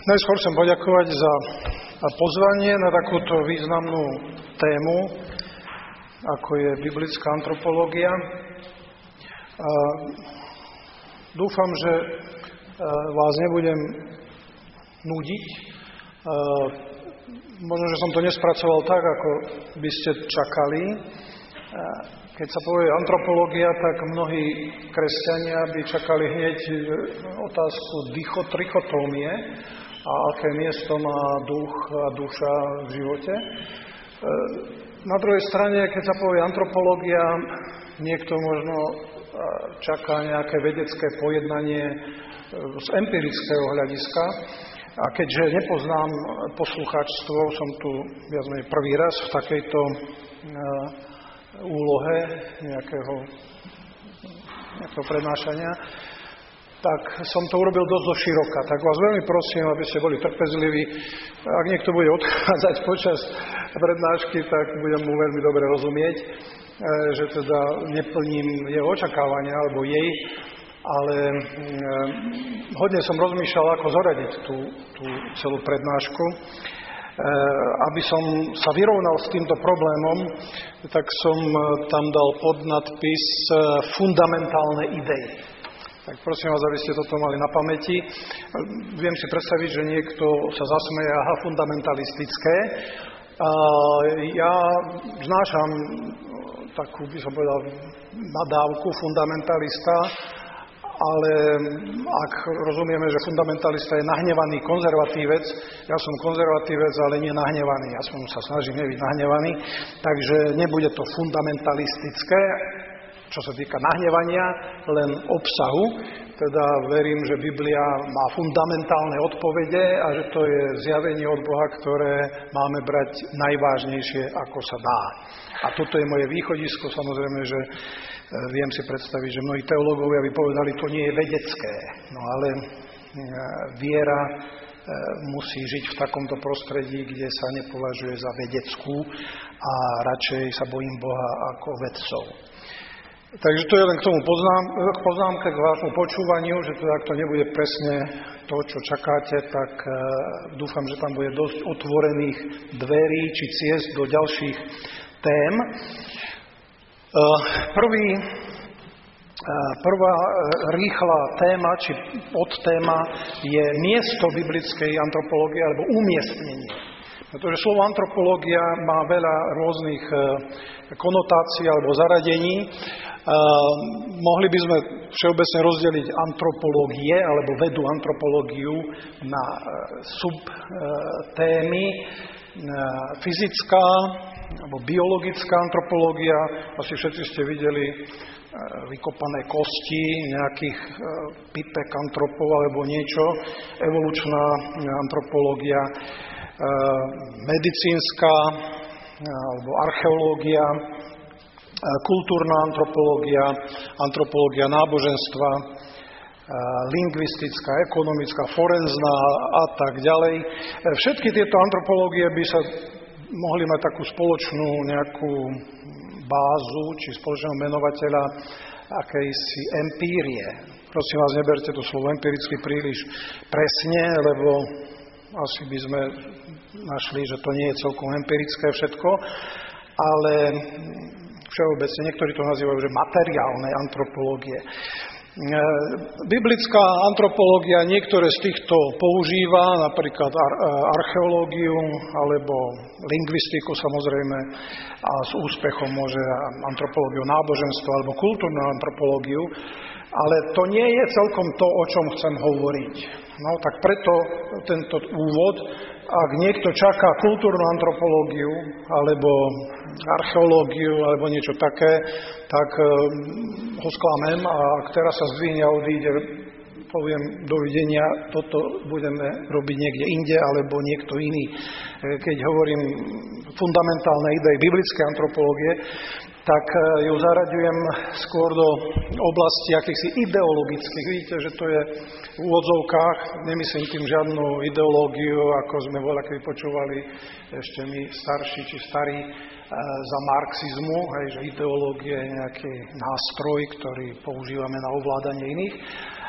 Najskôr chcem poďakovať za pozvanie na takúto významnú tému, ako je biblická antropológia. Dúfam, že vás nebudem nudiť. Možno, že som to nespracoval tak, ako by ste čakali. Keď sa povie antropológia, tak mnohí kresťania by čakali hneď otázku trichotómie a aké miesto má duch a duša v živote. Na druhej strane, keď sa povie antropológia, niekto možno čaká nejaké vedecké pojednanie z empirického hľadiska. A keďže nepoznám poslucháčstvo, som tu viac menej prvý raz v takejto úlohe nejakého prednášania, tak som to urobil dosť doširoka. Tak vás veľmi prosím, aby ste boli trpezliví. Ak niekto bude odchádzať počas prednášky, tak budem mu veľmi dobre rozumieť, že teda neplním jeho očakávania alebo jej, ale hodne som rozmýšľal, ako zoradiť tú celú prednášku. Aby som sa vyrovnal s týmto problémom, tak som tam dal podnadpis fundamentálne idei. Tak prosím vás, aby ste toto mali na pamäti. Viem si predstaviť, že niekto sa zasmeje, aha, fundamentalistické. Ja znášam takú, by som povedal, nadávku fundamentalista, ale ak rozumieme, že fundamentalista je nahnevaný konzervatívec, ja som konzervatívec, ale nie nahnevaný, ja sa snažím nebyť nahnevaný, takže nebude to fundamentalistické, čo sa týka nahnevania, len obsahu. Teda verím, že Biblia má fundamentálne odpovede a že to je zjavenie od Boha, ktoré máme brať najvážnejšie, ako sa dá. A toto je moje východisko, samozrejme, že viem si predstaviť, že mnohí teológovia by povedali, to nie je vedecké. No ale viera musí žiť v takomto prostredí, kde sa nepovažuje za vedeckú a radšej sa bojím Boha ako vedcov. Takže to je len k tomu poznámke, k vášmu počúvaniu, že teda ak to nebude presne to, čo čakáte, tak dúfam, že tam bude dosť otvorených dverí či ciest do ďalších tém. Prvá rýchla téma, či podtéma je miesto biblickej antropológie alebo umiestnenie. Pretože slovo antropológia má veľa rôznych konotácií alebo zaradení. Mohli by sme všeobecne rozdeliť antropológie alebo vedu antropológiu na subtémy. Fyzická alebo biologická antropológia, asi všetci ste videli vykopané kosti nejakých pipekantropov alebo niečo, evolučná antropológia, medicínska alebo archeológia, kultúrna antropológia, antropológia náboženstva, lingvistická, ekonomická, forenzná a tak ďalej. Všetky tieto antropológie by sa mohli mať takú spoločnú nejakú bázu či spoločného menovateľa akejsi empírie. Prosím vás, neberte to slovo empiricky príliš presne, lebo asi by sme našli, že to nie je celkom empirické všetko, ale všeobecne niektorí to nazývajú, že materiálne antropológie. Biblická antropológia niektoré z týchto používa, napríklad archeológiu alebo lingvistiku samozrejme, a s úspechom môže antropológiu náboženstva alebo kultúrnu antropológiu, ale to nie je celkom to, o čom chcem hovoriť. No tak preto tento úvod, ak niekto čaká kultúrnu antropológiu alebo archeológiu alebo niečo také, tak ho sklamem a ak teraz sa zdvihne a odíde, poviem dovidenia, toto budeme robiť niekde inde alebo niekto iný. Keď hovorím fundamentálne idei biblickej antropológie, tak ju zaraďujem skôr do oblasti akýchsi ideologických. Vidíte, že to je v úvodzovkách, nemyslím tým žiadnu ideológiu, ako sme voľakedy počúvali ešte my starší či starí za marxizmu, hej, že ideológia je nejaký nástroj, ktorý používame na ovládanie iných.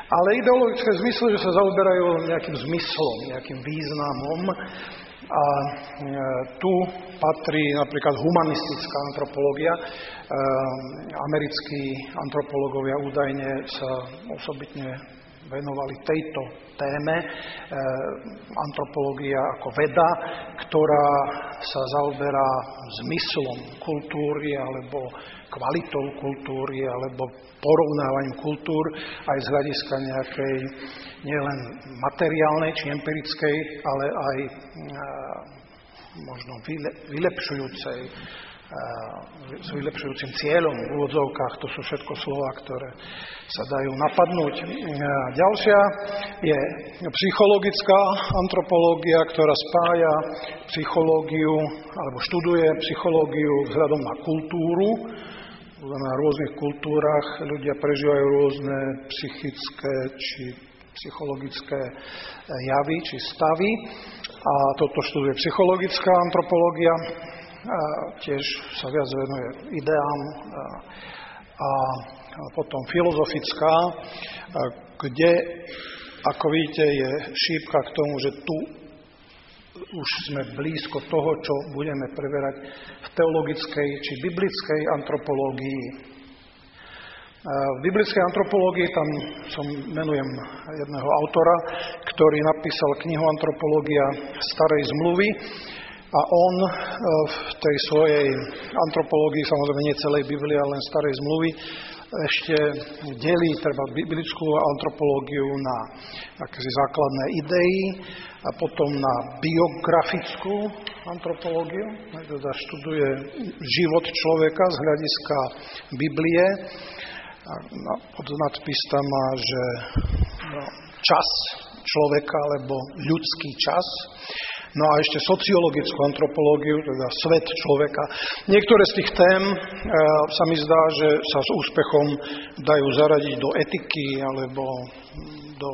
Ale ideologické zmysly, že sa zaoberajú nejakým zmyslom, nejakým významom. A tu patrí napríklad humanistická antropológia. Americkí antropológovia údajne sa osobitne venovali tejto téme. Antropológia ako veda, ktorá sa zaoberá zmyslom kultúry alebo kvalitou kultúry alebo porovnávaním kultúr aj z hľadiska nejakej nielen materiálnej či empirickej, ale aj možno vylepšujúcej, s vylepšujúcim cieľom v úvodzovkách. To sú všetko slová, ktoré sa dajú napadnúť. Ďalšia je psychologická antropológia, ktorá spája psychológiu alebo študuje psychológiu vzhľadom na kultúru. Na rôznych kultúrach ľudia prežívajú rôzne psychické či psychologické javy či stavy. A toto študuje psychologická antropológia. Tiež sa viac venuje ideám. A potom filozofická, kde, ako vidíte, je šípka k tomu, že tu už sme blízko toho, čo budeme preberať v teologickej či biblickej antropológii. V biblickej antropológii tam menujem jedného autora, ktorý napísal knihu Antropológia starej zmluvy a on v tej svojej antropológii, samozrejme nie celej Biblie, ale len starej zmluvy, ešte delí treba biblickú antropológiu na akési základné idei a potom na biografickú antropológiu. Teda študuje život človeka z hľadiska Biblie. Pod nadpis tam má, že čas človeka alebo ľudský čas. No a ešte sociologickú antropológiu, teda svet človeka. Niektoré z tých tém sa mi zdá, že sa s úspechom dajú zaradiť do etiky alebo do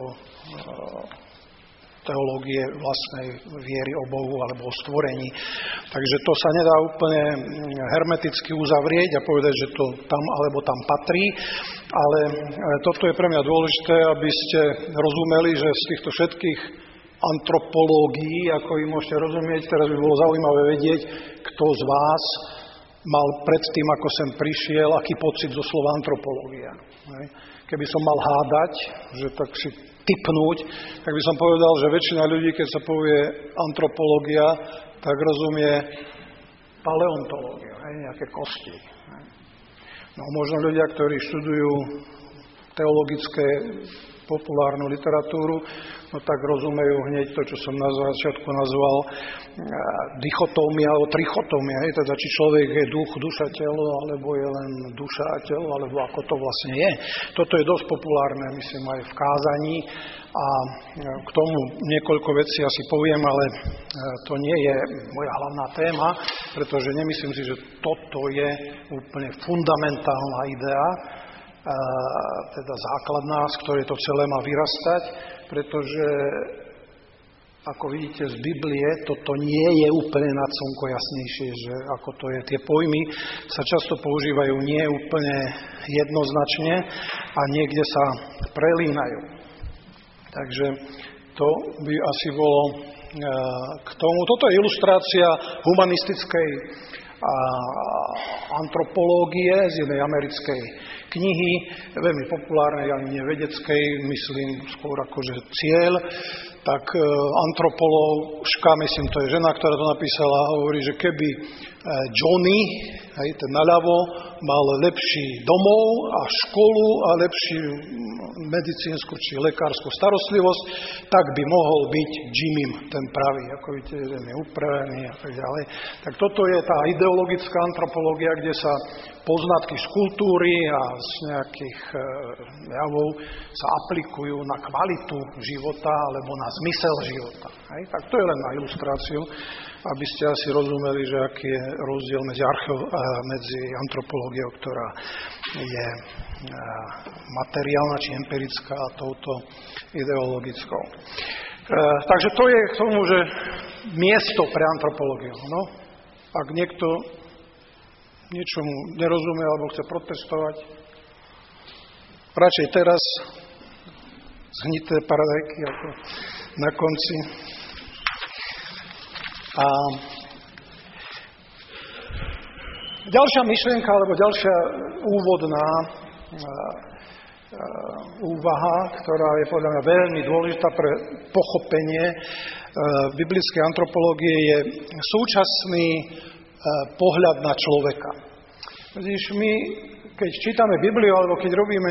teológie vlastnej viery o Bohu alebo o stvorení. Takže to sa nedá úplne hermeticky uzavrieť a povedať, že to tam alebo tam patrí, ale toto je pre mňa dôležité, aby ste rozumeli, že z týchto všetkých antropológií, ako vy môžete rozumieť, teraz by bolo zaujímavé vedieť, kto z vás mal predtým, ako sem prišiel, aký pocit zo slova antropológia. Keby som mal hádať, že tak si tipnúť, tak by som povedal, že väčšina ľudí, keď sa povie antropológia, tak rozumie paleontológiu, nejaké kosti. No možno ľudia, ktorí študujú teologické populárnu literatúru, no tak rozumejú hneď to, čo som na začiatku nazval dichotómia alebo trichotómia. Teda či človek je duch, duša, telo, alebo je len duša a telo, alebo ako to vlastne je. Toto je dosť populárne, myslím, aj v kázaní a k tomu niekoľko vecí asi poviem, ale to nie je moja hlavná téma, pretože nemyslím si, že toto je úplne fundamentálna idea, teda základná, z ktorej to celé má vyrastať, pretože ako vidíte z Biblie, toto nie je úplne nad slnko jasnejšie, že ako to je. Tie pojmy sa často používajú nie úplne jednoznačne a niekde sa prelínajú. Takže to by asi bolo k tomu. Toto je ilustrácia humanistickej antropológie z jednej americkej knihy, veľmi populárnej, ani nevedeckej, myslím skôr akože cieľ. Tak antropolóžka, myslím, to je žena, ktorá to napísala, hovorí, že keby Johnny, ten naľavo, mal lepší domov a školu a lepšiu medicínsku či lekárskú starostlivosť, tak by mohol byť Jimmym, ten pravý, ako vidíte, ten je upravený a tak ďalej. Tak toto je tá ideologická antropológia, kde sa poznatky z kultúry a z nejakých javov sa aplikujú na kvalitu života alebo na zmysel života. Tak to je len na ilustráciu, aby ste asi rozumeli, že aký je rozdiel medzi antropológiou, ktorá je materiálna či empirická a touto ideologickou. Takže to je k tomu, že miesto pre antropológiu. No, ak niekto niečomu nerozumie alebo chce protestovať, radšej teraz zhnité paradajky ako na konci. A ďalšia myšlienka, alebo ďalšia úvodná úvaha, ktorá je podľa mňa veľmi dôležitá pre pochopenie biblickej antropológie, je súčasný pohľad na človeka. Vidíš, my, keď čítame Bibliu, alebo keď robíme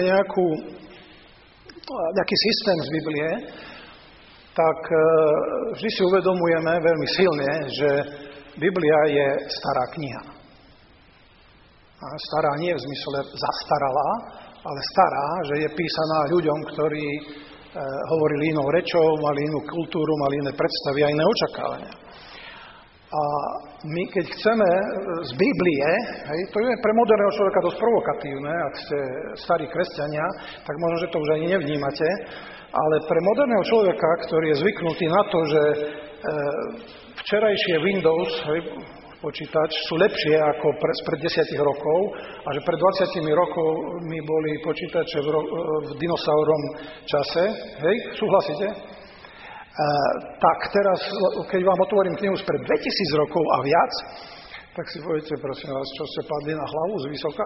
nejaký systém z Biblie, tak vždy si uvedomujeme veľmi silne, že Biblia je stará kniha. A stará nie v zmysle zastaralá, ale stará, že je písaná ľuďom, ktorí hovorili inou rečou, mali inú kultúru, mali iné predstavy a iné očakávania. A my, keď chceme z Biblie, to je pre moderného človeka dosť provokatívne, ak ste starí kresťania, tak možno, že to už ani nevnímate, ale pre moderného človeka, ktorý je zvyknutý na to, že včerajšie Windows, počítač, sú lepšie ako pred 10 rokov a že pred 20 rokmi boli počítače v dinosaurom čase, súhlasíte? Tak teraz, keď vám otvorím knihu spred 2000 rokov a viac, tak si poviete, prosím vás, čo ste padli na hlavu z vysoka?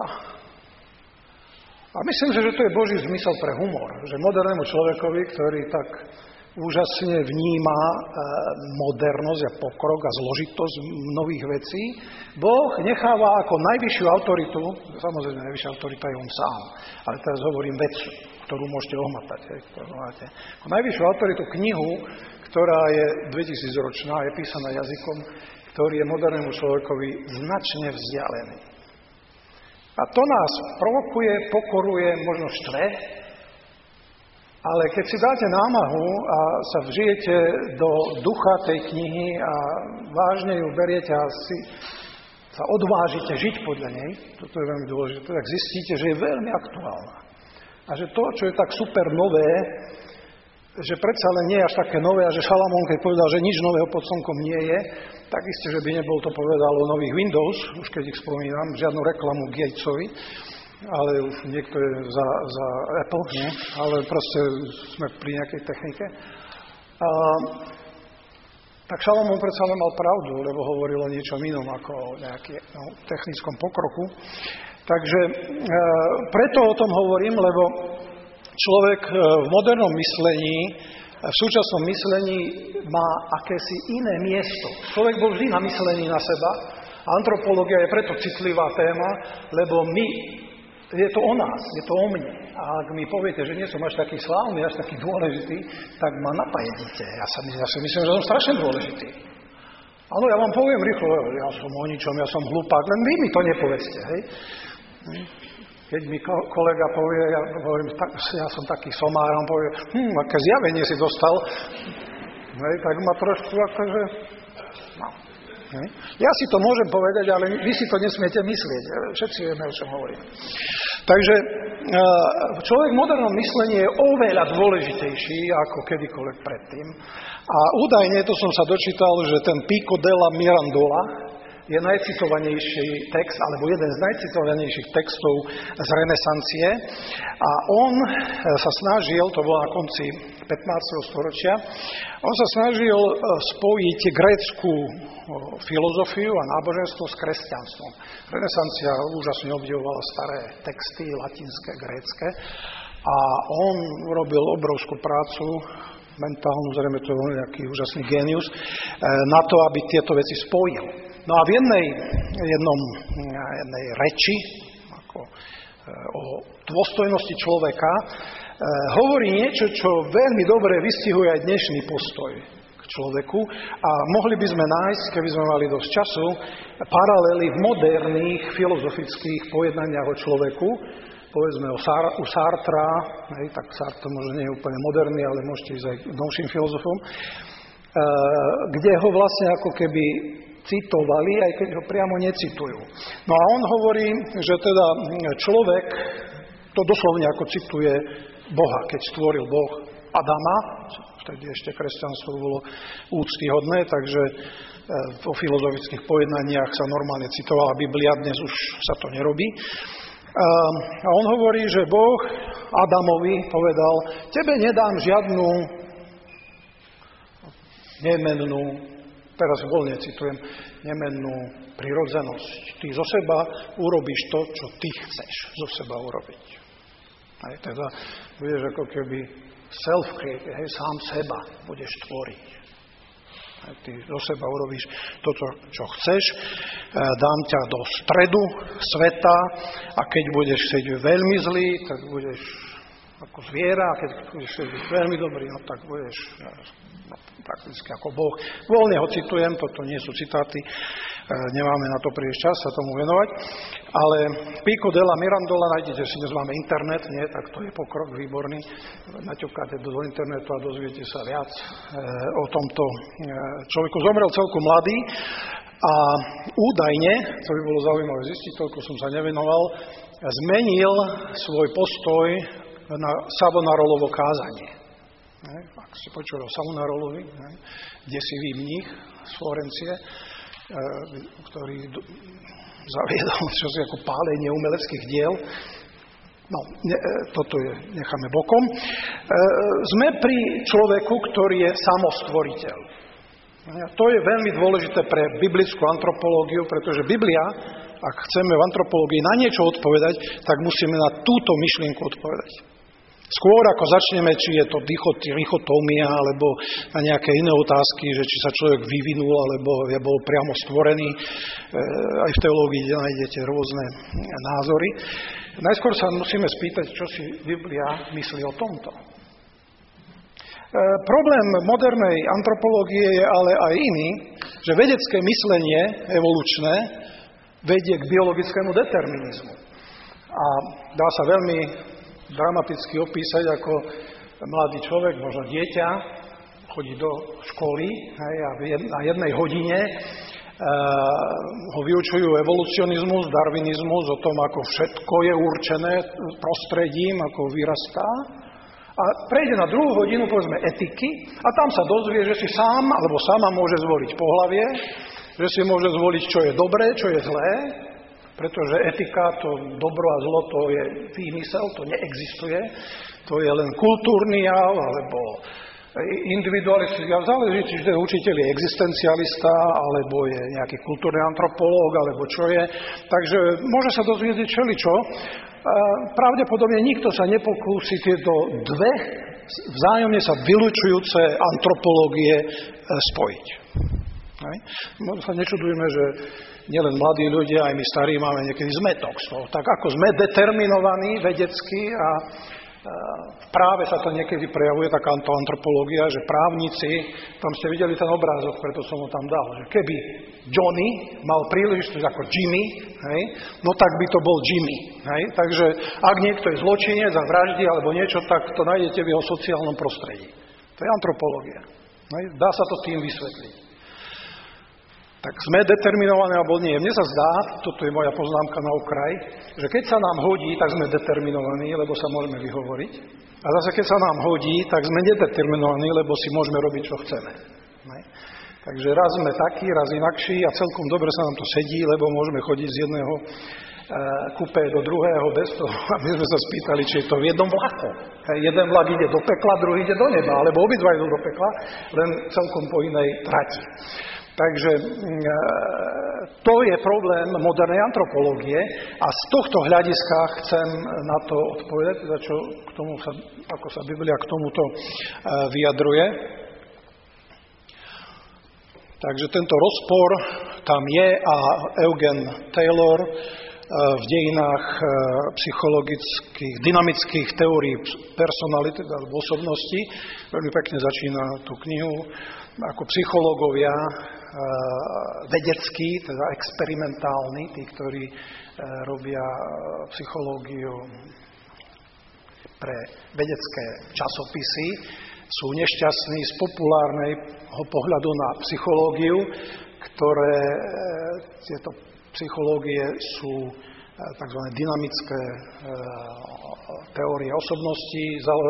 A myslím si, že to je Boží zmysel pre humor, že modernému človekovi, ktorý tak úžasne vníma modernosť a pokrok a zložitosť nových vecí, Boh necháva ako najvyššiu autoritu, samozrejme najvyššia autorita je on sám, ale teraz hovorím vec, ktorú môžete ohmatať. Ako najvyššiu autoritu knihu, ktorá je 2000-ročná, je písaná jazykom, ktorý je modernému človekovi značne vzdialený. A to nás provokuje, pokoruje, možno štve, ale keď si dáte námahu a sa vžijete do ducha tej knihy a vážne ju beriete a si sa odvážite žiť podľa nej, toto je veľmi dôležité, tak zistíte, že je veľmi aktuálna. A že to, čo je tak super nové, že predsa len nie je až také nové a že Šalamón, keď povedal, že nič nového pod slnkom nie je, tak isté, že by nebol to povedal o nových Windows, už keď ich spomínam, žiadnu reklamu Gatesovi, ale už niekto je za Apple, nie? Ale proste sme pri nejakej technike. Tak Šalamón predsa len mal pravdu, lebo hovoril o niečom inom ako o nejakom technickom pokroku. Takže preto o tom hovorím, lebo človek v modernom myslení, v súčasnom myslení má akési iné miesto. Človek bol vždy namyslený na seba. Antropológia je preto citlivá téma, lebo je to o nás, je to o mne. A ak mi poviete, že nie som až taký slávny, až taký dôležitý, tak ma napájedite. Ja si myslím, že som strašne dôležitý. Áno, ja vám poviem rýchlo, ja som o ničom, ja som hlupák, len vy mi to nepovedzte, hej. Keď mi kolega povie, ja hovorím, ja som taký somár, on povie, aké zjavenie si dostal, tak ma trošku akože, no. Ja si to môžem povedať, ale vy si to nesmiete myslieť. Všetci vieme, o čom hovorím. Takže človek v modernom myslení je oveľa dôležitejší ako kedykoľvek predtým. A údajne, to som sa dočítal, že ten Pico della Mirandola je najcitovanejší text, alebo jeden z najcitovanejších textov z renesancie. A on sa snažil, to bolo na konci 15. storočia, on sa snažil spojiť grécku filozofiu a náboženstvo s kresťanstvom. Renesancia úžasne obdivovala staré texty, latinské, grécke, a on urobil obrovskú prácu, mentálnu, zrejme to bol nejaký úžasný génius, na to, aby tieto veci spojil. No a v jednej reči, ako o dôstojnosti človeka, hovorí niečo, čo veľmi dobre vystihuje aj dnešný postoj k človeku, a mohli by sme nájsť, keby sme mali dosť času, paralely v moderných filozofických pojednaniach o človeku, povedzme u Sartra, tak Sartre možno nie je úplne moderný, ale môžete ísť aj k novším filozofom, kde ho vlastne ako keby citovali, aj keď ho priamo necitujú. No a on hovorí, že teda človek, to doslovne ako cituje Boha, keď stvoril Boh Adama, vtedy ešte kresťanstvo bolo úctyhodné, takže vo filozofických pojednaniach sa normálne citovala Biblia, dnes už sa to nerobí. A on hovorí, že Boh Adamovi povedal, tebe nedám žiadnu nemennú, teraz voľne citujem, nemennú prirodzenosť. Ty zo seba urobíš to, čo ty chceš zo seba urobiť. Aj teda budeš ako keby self-create, sám seba budeš tvoriť. Aj ty zo seba urobíš to, čo chceš, dám ťa do stredu sveta a keď budeš chcieť veľmi zlý, tak budeš ako zviera, a keď budeš chcieť veľmi dobrý, no tak budeš prakticky ako Boh. Voľne ho citujem, toto nie sú citáty, nemáme na to príliš čas sa tomu venovať, ale Pico della Mirandola, nájdete si, dnes máme internet, nie, tak to je pokrok výborný, naťukáte do internetu a dozviete sa viac o tomto človeku. Zomrel celkom mladý a údajne, to by bolo zaujímavé zistiť, toľko som sa nevenoval, zmenil svoj postoj na Savonarolovo kázanie. Ak ste počuli o Savonarolovi, desivý mních z Florencie, ktorý zaviedol čosi ako pálenie umeleckých diel. No, toto necháme bokom. Sme pri človeku, ktorý je samostvoriteľ. To je veľmi dôležité pre biblickú antropológiu, pretože Biblia, ak chceme v antropológii na niečo odpovedať, tak musíme na túto myšlienku odpovedať. Skôr ako začneme, či je to dichotómia, alebo na nejaké iné otázky, že či sa človek vyvinul, alebo bol priamo stvorený. Aj v teológii nájdete rôzne názory. Najskôr sa musíme spýtať, čo si Biblia myslí o tomto. Problém modernej antropológie je ale aj iný, že vedecké myslenie evolučné vedie k biologickému determinizmu. A dá sa veľmi dramaticky opísať, ako mladý človek, možno dieťa, chodí do školy a na jednej hodine ho vyučujú evolucionizmus, darwinizmus, o tom, ako všetko je určené prostredím, ako vyrastá. A prejde na druhú hodinu, povedzme, etiky a tam sa dozvie, že si sám alebo sama môže zvoliť pohlavie, že si môže zvoliť, čo je dobré, čo je zlé, pretože etika, to dobro a zlo, to je výmysel, to neexistuje. To je len kultúrny jav, alebo individualistický jav. Záleží, či ten učiteľ je existencialista, alebo je nejaký kultúrny antropológ, alebo čo je. Takže môže sa dozvedieť čeličo. Pravdepodobne nikto sa nepokúsi tieto dve vzájomne sa vylučujúce antropológie spojiť. Možno sa nečudujeme, že nielen mladí ľudia, aj my starí máme niekedy zmetok z toho. Tak ako sme determinovaní vedecky a v práve sa to niekedy prejavuje taká antropológia, že právnici, tam ste videli ten obrázok, preto som ho tam dal, že keby Johnny mal príležitosť ako Jimmy, no tak by to bol Jimmy. Takže ak niekto je zločinec a vraždí alebo niečo, tak to nájdete v jeho sociálnom prostredí. To je antropológia. Dá sa to tým vysvetliť. Tak sme determinovaní alebo nie. Mne sa zdá, toto je moja poznámka na okraj, že keď sa nám hodí, tak sme determinovaní, lebo sa môžeme vyhovoriť. A zase keď sa nám hodí, tak sme nedeterminovaní, lebo si môžeme robiť, čo chceme. Takže raz sme takí, raz inakší a celkom dobre sa nám to sedí, lebo môžeme chodiť z jedného kupé do druhého bez toho, aby sme sa spýtali, či je to v jednom vlaku. Jeden vlak ide do pekla, druhý ide do neba, alebo obidva idú do pekla, len celkom po inej trati. Takže to je problém modernej antropológie a z tohto hľadiska chcem na to odpovedať, teda čo k tomu sa, ako sa Biblia k tomuto vyjadruje. Takže tento rozpor tam je a Eugen Taylor v dejinách psychologických, dynamických teórií personality alebo osobnosti veľmi pekne začína tú knihu ako psychológovia vedeckí, teda experimentálni, tí, ktorí robia psychológiu pre vedecké časopisy, sú nešťastní z populárneho pohľadu na psychológiu, ktoré tieto psychológie sú tzv. Dynamické teórie osobnosti,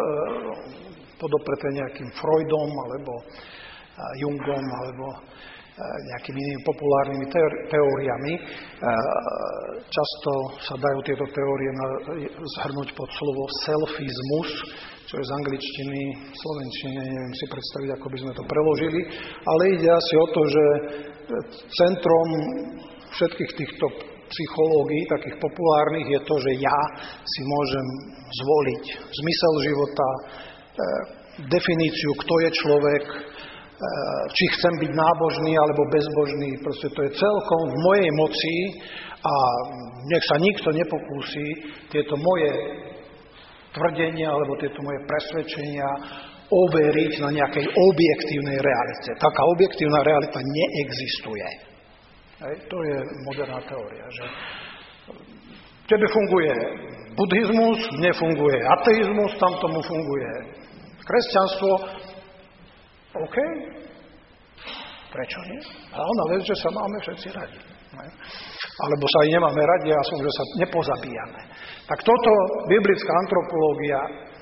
podopreté nejakým Freudom alebo Jungom alebo nejakými inými populárnymi teóriami. Často sa dajú tieto teórie zhrnúť pod slovo selfizmus, čo je z angličtiny, slovenčine, neviem si predstaviť, ako by sme to preložili, ale ide asi o to, že centrom všetkých týchto psychológií, takých populárnych, je to, že ja si môžem zvoliť zmysel života, definíciu, kto je človek, či chcem byť nábožný alebo bezbožný. Proste to je celkom v mojej moci a nech sa nikto nepokúsi tieto moje tvrdenia alebo tieto moje presvedčenia overiť na nejakej objektívnej realite. Taká objektívna realita neexistuje. To je moderná teória, že tebe funguje buddhizmus, mne funguje ateizmus, tamtomu funguje kresťanstvo. OK. Prečo nie? Hlavná vec, že sa máme všetci radi. Alebo sa aj nemáme radi, a som, že sa nepozabíjame. Tak toto biblická antropológia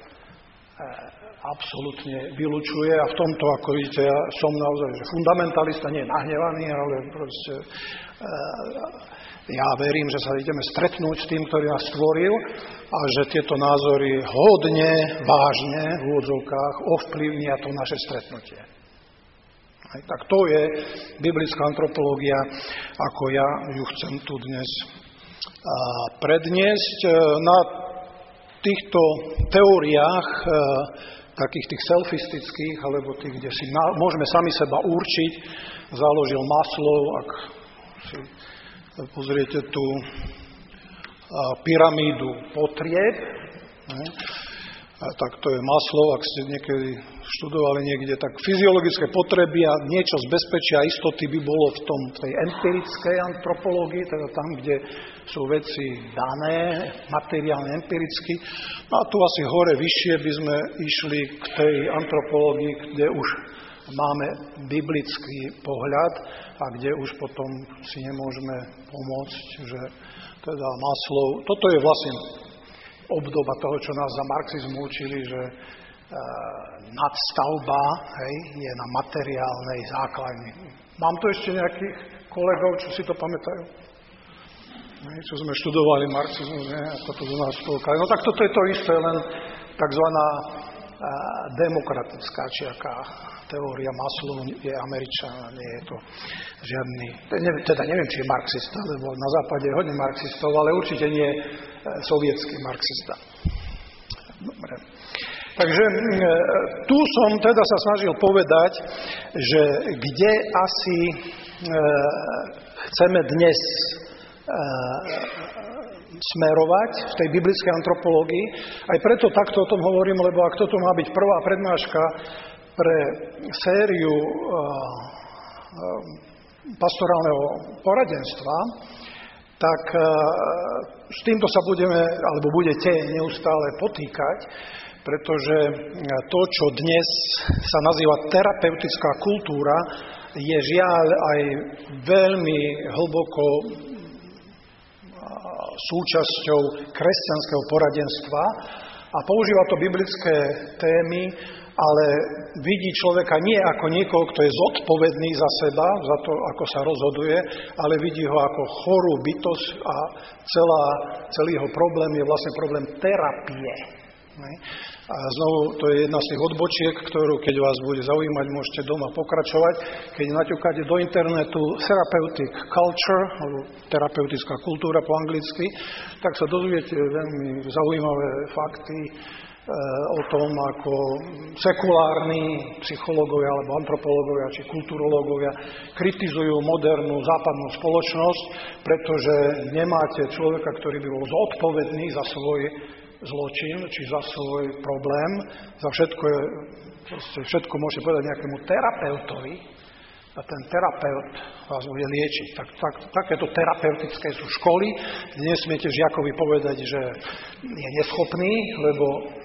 absolútne vylučuje a v tomto, ako vidíte, ja som naozaj že fundamentalista, nie nahnevaný, ale proste ja verím, že sa ideme stretnúť s tým, ktorý nás stvoril a že tieto názory hodne, vážne v úvodzovkách ovplyvnia to naše stretnutie. Tak to je biblická antropológia, ako ja ju chcem tu dnes predniesť. Na týchto teóriách, takých tých selfistických, alebo tých, kde si môžeme sami seba určiť, založil Maslow, ak si pozriete tú pyramídu potrieb, tak to je Maslow, ak ste niekedy študovali niekde, tak fyziologické potreby a niečo z bezpečia a istoty by bolo v tej empirickej antropológii, teda tam, kde sú veci dané, materiálne, empiricky. No a tu asi hore, vyššie by sme išli k tej antropológii, kde už máme biblický pohľad a kde už potom si nemôžeme pomôcť, že teda Maslow, toto je vlastne obdoba toho, čo nás za marxizmu učili, že nadstavba je na materiálnej základni. Mám tu ešte nejakých kolegov, čo si to pamätajú? Čo sme študovali marxizmus, ako to do nás spolkali. No tak toto je to isté, len takzvaná demokratická, či aká teória Maslow je Američan, nie je to žiadny, teda neviem, či je marxista, lebo na západe je hodne marxistov, ale určite nie sovietský marxista. Dobre. Takže tu som teda sa snažil povedať, že kde asi chceme dnes smerovať v tej biblickej antropológii. Aj preto takto o tom hovorím, lebo ak toto má byť prvá prednáška pre sériu pastorálneho poradenstva, tak s týmto sa budeme, alebo budete neustále potýkať, pretože to, čo dnes sa nazýva terapeutická kultúra, je žiaľ aj veľmi hlboko súčasťou kresťanského poradenstva a používa to biblické témy, ale vidí človeka nie ako niekoho, kto je zodpovedný za seba, za to, ako sa rozhoduje, ale vidí ho ako chorú bytosť a celý jeho problém je vlastne problém terapie. A znovu, to je jedna z tých odbočiek, ktorú, keď vás bude zaujímať, môžete doma pokračovať. Keď naťukáte do internetu therapeutic culture, alebo terapeutická kultúra po anglicky, tak sa dozviete veľmi zaujímavé fakty o tom, ako sekulárni psychológovia alebo antropológovia či kulturológovia kritizujú modernú západnú spoločnosť, pretože nemáte človeka, ktorý by bol zodpovedný za svoj zločin, či za svoj problém, za všetko môžete povedať nejakému terapeutovi a ten terapeut vás bude liečiť. Takéto terapeutické sú školy, kde nesmiete žiakovi povedať, že je neschopný, lebo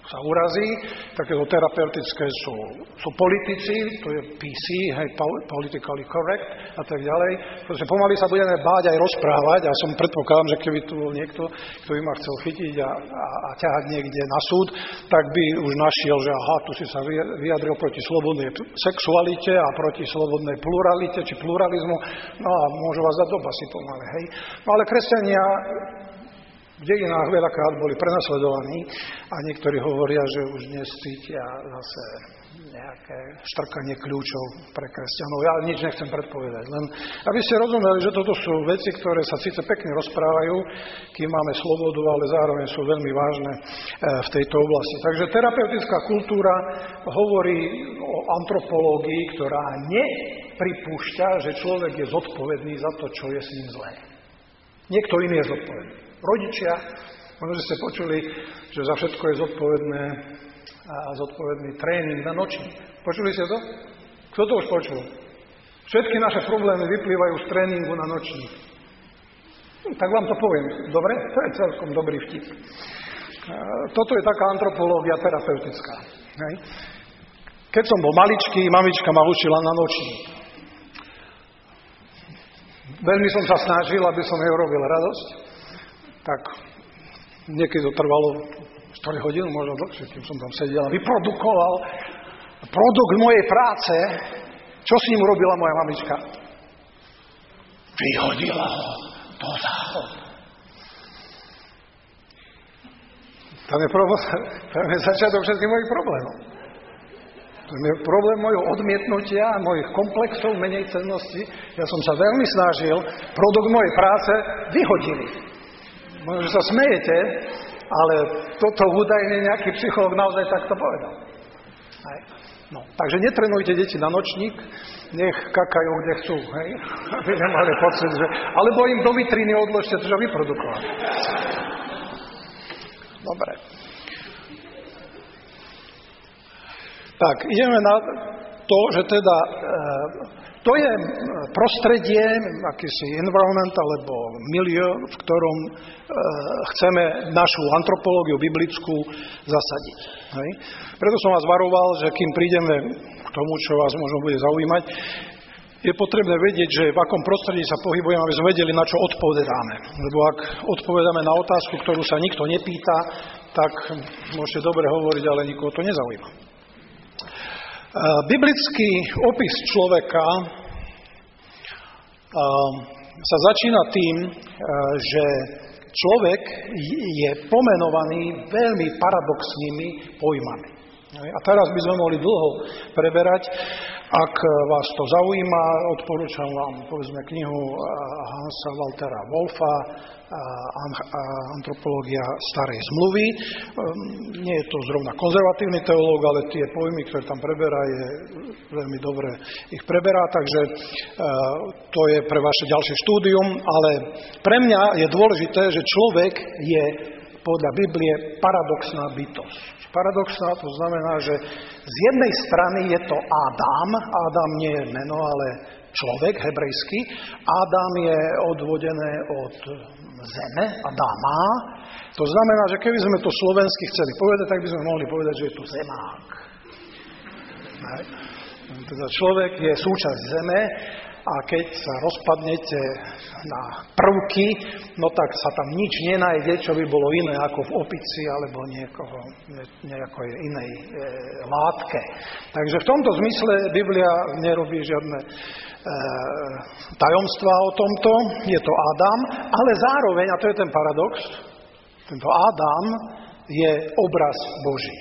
sa urazí. Takéto terapeutické sú politici, to je PC, hej, politically correct a tak ďalej. Proste pomaly sa budeme báť aj rozprávať a som predpokladám, že keby tu bol niekto, kto by ma chcel chytiť a ťahať niekde na súd, tak by už našiel, že aha, tu si sa vyjadril proti slobodnej sexualite a proti slobodnej pluralite či pluralizmu, no a môžu vás dať do basy pomaly, hej. No ale kresťania v dejinách veľakrát boli prenasledovaní a niektorí hovoria, že už dnes cítia zase nejaké štrkanie kľúčov pre kresťanov. Ja nič nechcem predpovedať, len aby ste rozumeli, že toto sú veci, ktoré sa síce pekne rozprávajú, kým máme slobodu, ale zároveň sú veľmi vážne v tejto oblasti. Takže terapeutická kultúra hovorí o antropológii, ktorá nepripúšťa, že človek je zodpovedný za to, čo je s ním zlé. Niekto iný je zodpovedný. Rodičia, možno, že ste počuli, že za všetko je zodpovedný tréning na nočník. Počuli ste to? Kto to už počul? Všetky naše problémy vyplývajú z tréningu na nočník. Tak vám to poviem. Dobre? To je celkom dobrý vtip. Toto je taká antropológia terapeutická. Hej. Keď som bol maličký, mamička ma učila na nočník. Veľmi som sa snažil, aby som jej urobil radosť. Tak niekedy to trvalo 4 hodín, možno dlhšie, kým som tam sedel a vyprodukoval produkt mojej práce. Čo s ním urobila moja mamička? Vyhodila ho do záchodu. Tam je začiatok všetkých mojich problémov. To je problém mojho odmietnutia, mojich komplexov, menej cennosti. Ja som sa veľmi snažil, produkt mojej práce vyhodili. Možno, že sa smejete, ale toto údajne nejaký psychológ naozaj takto povedal. Hej. No, takže netrenujte deti na nočník, nech kakajú, kde chcú, hej? Aby nemali pocit, že... Alebo im do vitriny odložte, čo vyprodukovali. Dobre. Tak, ideme na to, že teda... To je prostredie, akýsi environment alebo milieu, v ktorom chceme našu antropológiu biblickú zasadiť. Hej? Preto som vás varoval, že kým prídeme k tomu, čo vás možno bude zaujímať, je potrebné vedieť, že v akom prostredí sa pohybujeme, aby sme vedeli, na čo odpovedáme. Lebo ak odpovedáme na otázku, ktorú sa nikto nepýta, tak môžete dobre hovoriť, ale nikoho to nezaujíma. Biblický opis človeka sa začína tým, že človek je pomenovaný veľmi paradoxnými pojmami. A teraz by sme mohli dlho preberať. Ak vás to zaujíma, odporúčam vám, povedzme, knihu Hansa Waltera Wolfa Antropológia starej zmluvy. Nie je to zrovna konzervatívny teológ, ale tie pojmy, ktoré tam preberá, je veľmi dobre ich preberá, takže to je pre vaše ďalšie štúdium, ale pre mňa je dôležité, že človek je podľa Biblie paradoxná bytosť. Paradoxná to znamená, že z jednej strany je to Adam. Adam nie je meno, ale človek hebrejský. Adam je odvodené od zeme, Adama. To znamená, že keby sme to slovensky chceli povedať, tak by sme mohli povedať, že je to zemák. Teda človek je súčasť zeme a keď sa rozpadnete na prvky, no tak sa tam nič nenájde, čo by bolo iné ako v opici alebo nejakej inej látke. Takže v tomto zmysle Biblia nerobí žiadne tajomstvá o tomto. Je to Adam, ale zároveň, a to je ten paradox, tento Adam je obraz Boží.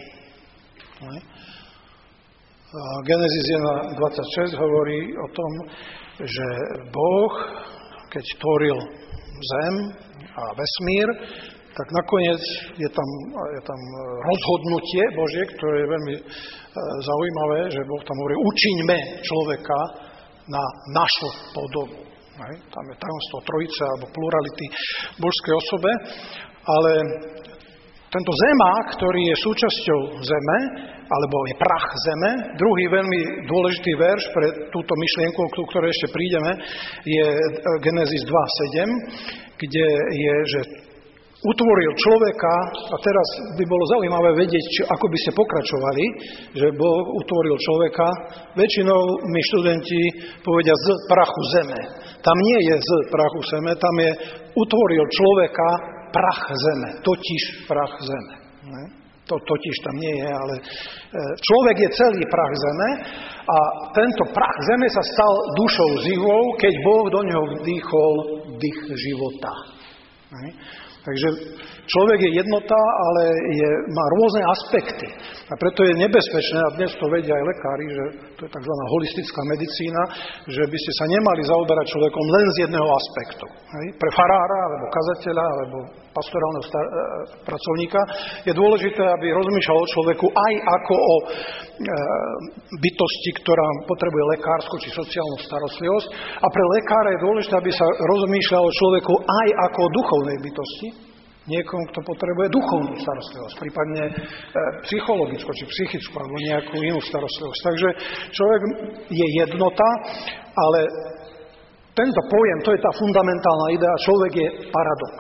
Genesis 1.26 hovorí o tom, že Boh, keď tvoril zem a vesmír, tak nakoniec je tam rozhodnutie Božie, ktoré je veľmi zaujímavé, že Boh tam hovorí, učiňme človeka na našu podobu. Tam je tajomstvo trojice alebo plurality božskej osobe, ale tento zemák, ktorý je súčasťou zeme, alebo je prach zeme, druhý veľmi dôležitý verš pre túto myšlienku, o ktorej ešte prídeme, je Genesis 2.7, kde je, že utvoril človeka, a teraz by bolo zaujímavé vedieť, ako by ste pokračovali, že Boh utvoril človeka. Väčšinou my študenti povedia z prachu zeme. Tam nie je z prachu zeme, tam je utvoril človeka prach zeme, totiž prach zeme. Ne? To totiž tam nie je, ale človek je celý prach zeme a tento prach zeme sa stal dušou živou, keď Boh do neho vdýchol dých života. Ne? Takže človek je jednota, ale má rôzne aspekty. A preto je nebezpečné, a dnes to vedia aj lekári, že to je tzv. Holistická medicína, že by ste sa nemali zaoberať človekom len z jedného aspektu. Hej? Pre farára, alebo kazateľa, alebo pastorálneho pracovníka je dôležité, aby rozmýšľal o človeku aj ako o bytosti, ktorá potrebuje lekárskú či sociálnu starostlivosť. A pre lekára je dôležité, aby sa rozmýšľal o človeku aj ako o duchovnej bytosti. Niekomu, kto potrebuje duchovnú starostlivosť, prípadne psychologickú či psychickú, alebo nejakú inú starostlivosť. Takže človek je jednota, ale tento pojem, to je tá fundamentálna idea, človek je paradox.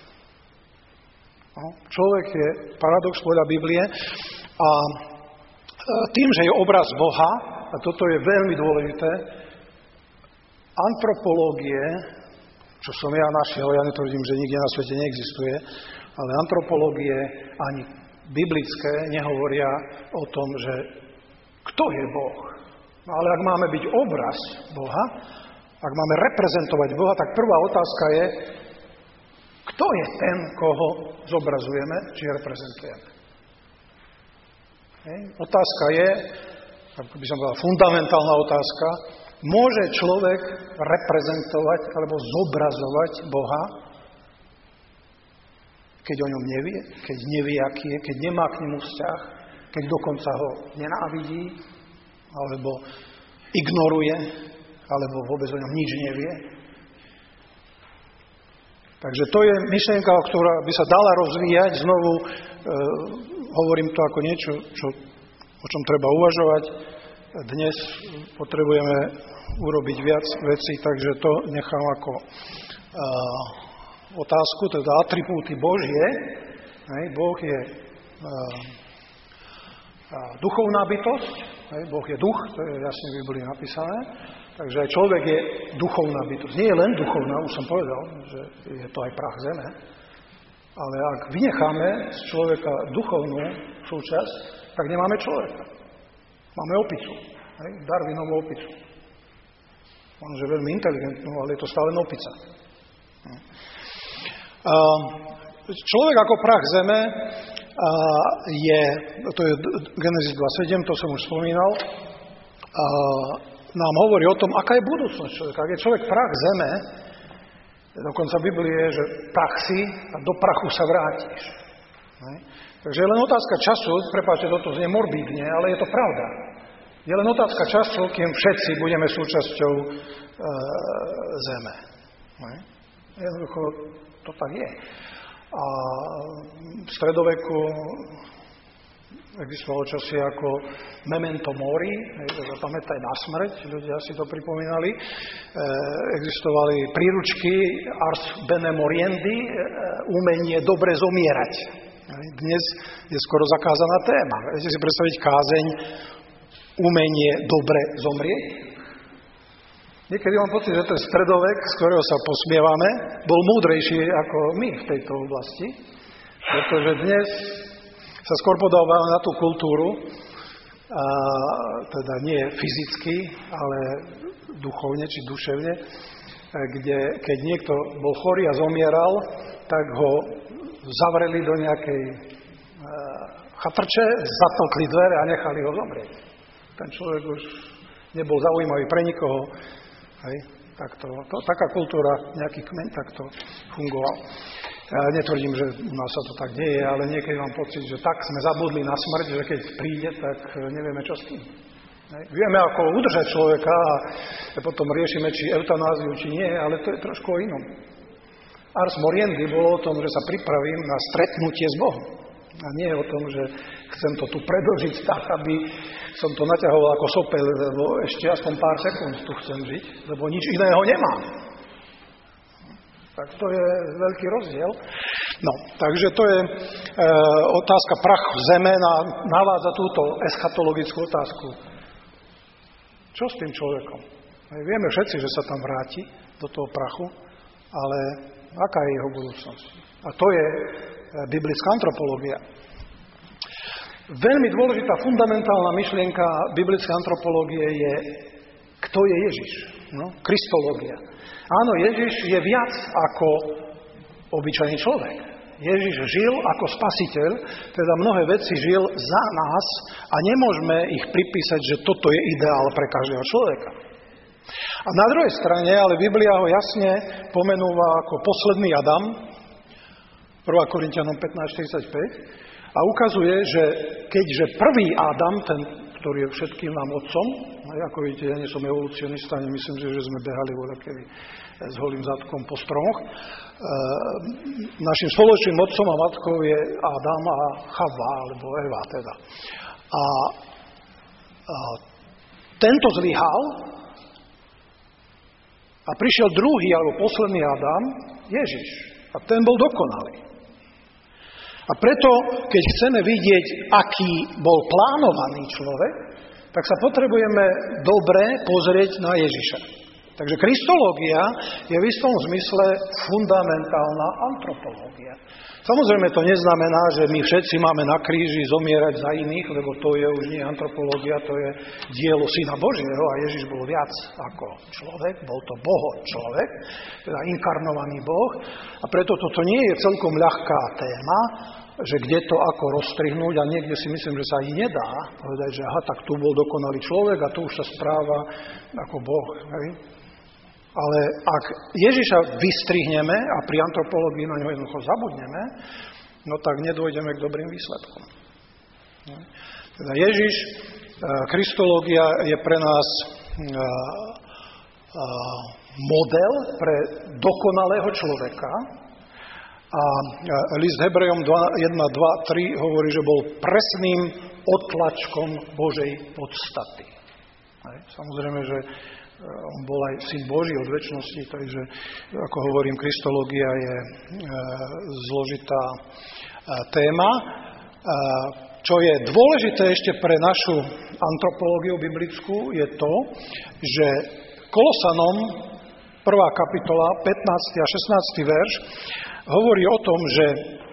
No, človek je paradox podľa Biblie a tým, že je obraz Boha, a toto je veľmi dôležité, antropológie, čo som ja našiel, ja netvrdím, že nikde na svete neexistuje, ale antropológie ani biblické nehovoria o tom, že kto je Boh. No ale ak máme byť obraz Boha, ak máme reprezentovať Boha, tak prvá otázka je, kto je ten, koho zobrazujeme, či reprezentujeme. Otázka je, ako by som povedal, fundamentálna otázka, môže človek reprezentovať alebo zobrazovať Boha, keď o ňom nevie, keď nevie, aký je, keď nemá k nemu vzťah, keď dokonca ho nenávidí, alebo ignoruje, alebo vôbec o ňom nič nevie. Takže to je myšlienka, ktorá by sa dala rozvíjať. Znovu hovorím to ako niečo, o čom treba uvažovať. Dnes potrebujeme urobiť viac vecí, takže to nechám ako otázku, teda atribúty Božie. Boh je duchovná bytosť, Boh je duch, to je jasne v Biblii napísané, takže aj človek je duchovná bytosť. Nie je len duchovná, už som povedal, že je to aj prach zeme, ale ak vynecháme z človeka duchovnú súčasť, tak nemáme človeka. Máme opicu, Darwinovú opicu. On je veľmi inteligentnú, ale je to stále opica. Človek ako prach zeme to je Genesis 2.7, to som už spomínal, nám hovorí o tom, aká je budúcnosť človeka. Ak je človek prach zeme, dokonca v Biblii je, že prach si a do prachu sa vrátiš. Takže je len otázka času, prepáčte, toto znie morbídne, ale je to pravda. Je len otázka času, kým všetci budeme súčasťou zeme. Jednoducho to tak je. A v stredoveku existovalo čosi ako memento mori, zapamätaj na smrť, ľudia si to pripomínali. Existovali príručky ars bene moriendi, umenie dobre zomierať. Dnes je skoro zakázaná téma. Viete si predstaviť kázeň umenie dobre zomrieť? Niekedy mám pocit, že ten stredovek, z ktorého sa posmievame, bol múdrejší ako my v tejto oblasti, pretože dnes sa skôr podávame na tú kultúru, teda nie fyzicky, ale duchovne či duševne, kde keď niekto bol chorý a zomieral, tak ho zavreli do nejakej chatrče, zatlkli dvere a nechali ho zomrieť. Ten človek už nebol zaujímavý pre nikoho. Hej, taká kultúra, nejaký kmeň takto fungoval. Ja netvrdím, že u nás sa to tak deje, ale niekedy mám pocit, že tak sme zabudli na smrť, že keď príde, tak nevieme, čo s tým. Hej. Vieme, ako udržať človeka a potom riešime, či eutanáziu, či nie, ale to je trošku o inom. Ars moriendi bolo o tom, že sa pripravím na stretnutie s Bohom. A nie o tom, že chcem to tu predĺžiť tak, aby som to naťahoval ako sopel, lebo ešte aspoň pár sekúnd tu chcem žiť, lebo nič iného nemám. Tak to je veľký rozdiel. No, takže to je otázka prachu zeme, navádza túto eschatologickú otázku. Čo s tým človekom? Vieme všetci, že sa tam vráti do toho prachu, ale aká je jeho budúcnosť? A to je biblická antropológia. Veľmi dôležitá fundamentálna myšlienka biblickej antropológie je, kto je Ježiš. No, kristológia. Áno, Ježiš je viac ako obyčajný človek. Ježiš žil ako spasiteľ, teda mnohé veci žil za nás a nemôžeme ich pripísať, že toto je ideál pre každého človeka. A na druhej strane, ale Biblia ho jasne pomenúva ako posledný Adam, 1. Korinťanom 15:45, a ukazuje, že keďže prvý Adam, ten, ktorý je všetkým nám otcom, ako vidíte, ja nie som evolucionista, nemyslím, že sme behali voľakedy s holým zadkom po stromoch. Našim spoločným otcom a matkou je Adam a Chava, alebo Eva teda. A tento zlyhal a prišiel druhý alebo posledný Adam, Ježiš. A ten bol dokonalý. A preto, keď chceme vidieť, aký bol plánovaný človek, tak sa potrebujeme dobre pozrieť na Ježiša. Takže kristológia je v istom zmysle fundamentálna antropológia. Samozrejme to neznamená, že my všetci máme na kríži zomierať za iných, lebo to je už nie antropológia, to je dielo Syna Božieho a Ježiš bol viac ako človek, bol to Boh človek, teda inkarnovaný Boh. A preto toto nie je celkom ľahká téma, že kde to ako rozstrihnúť a niekde si myslím, že sa ani nedá povedať, že aha, tak tu bol dokonalý človek a tu už sa správa ako Boh. Hej? Ale ak Ježiša vystrihneme a pri antropológii na ňo jednoducho zabudneme, no tak nedôjdeme k dobrým výsledkom. Teda Ježiš, kristológia je pre nás model pre dokonalého človeka a list Hebrejom 1, 2, 3 hovorí, že bol presným odtlačkom Božej podstaty. Samozrejme, že on bol aj Syn Boží od večnosti, takže, ako hovorím, kristológia je zložitá téma. Čo je dôležité ešte pre našu antropológiu biblickú, je to, že Kolosanom 1. kapitola, 15. a 16. verš, hovorí o tom, že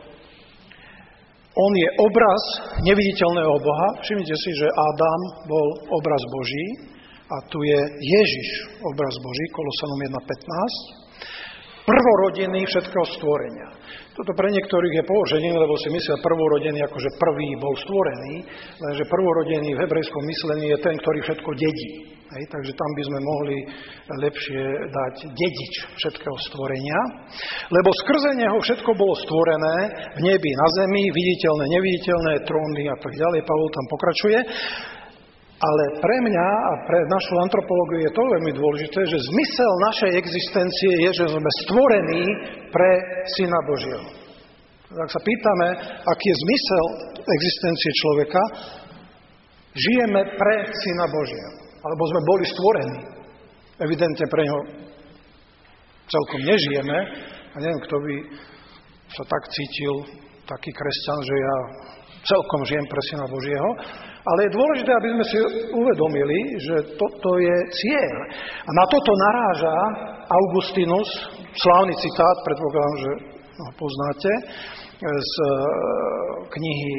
on je obraz neviditeľného Boha. Všimnite si, že Adam bol obraz Boží, a tu je Ježiš, obraz Boží, Kolosanom 1.15, prvorodený všetkého stvorenia. Toto pre niektorých je položenie, lebo si myslia prvorodený, akože prvý bol stvorený, lenže prvorodený v hebrejskom myslení je ten, ktorý všetko dedí. Hej, takže tam by sme mohli lepšie dať dedič všetkého stvorenia, lebo skrze neho všetko bolo stvorené v nebi, na zemi, viditeľné, neviditeľné, tróny a tak ďalej. Pavol tam pokračuje. Ale pre mňa a pre našu antropológiu je to veľmi dôležité, že zmysel našej existencie je, že sme stvorení pre Syna Božieho. Ak sa pýtame, aký je zmysel existencie človeka, žijeme pre Syna Božieho. Alebo sme boli stvorení. Evidentne pre ňo celkom nežijeme. A neviem, kto by sa tak cítil, taký kresťan, že ja celkom žijem pre Syna Božieho. Ale je dôležité, aby sme si uvedomili, že toto je cieľ. A na toto naráža Augustinus, slávny citát, predpokladám, že ho poznáte, z knihy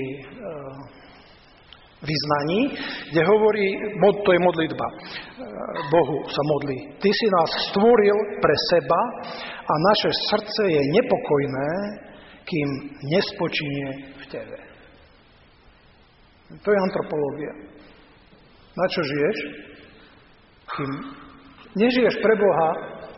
Vyznaní, kde hovorí, to je modlitba, Bohu sa modlí. Ty si nás stvoril pre seba a naše srdce je nepokojné, kým nespočinie v tebe. To je antropológia. Na čo žiješ? Kým nežiješ pre Boha,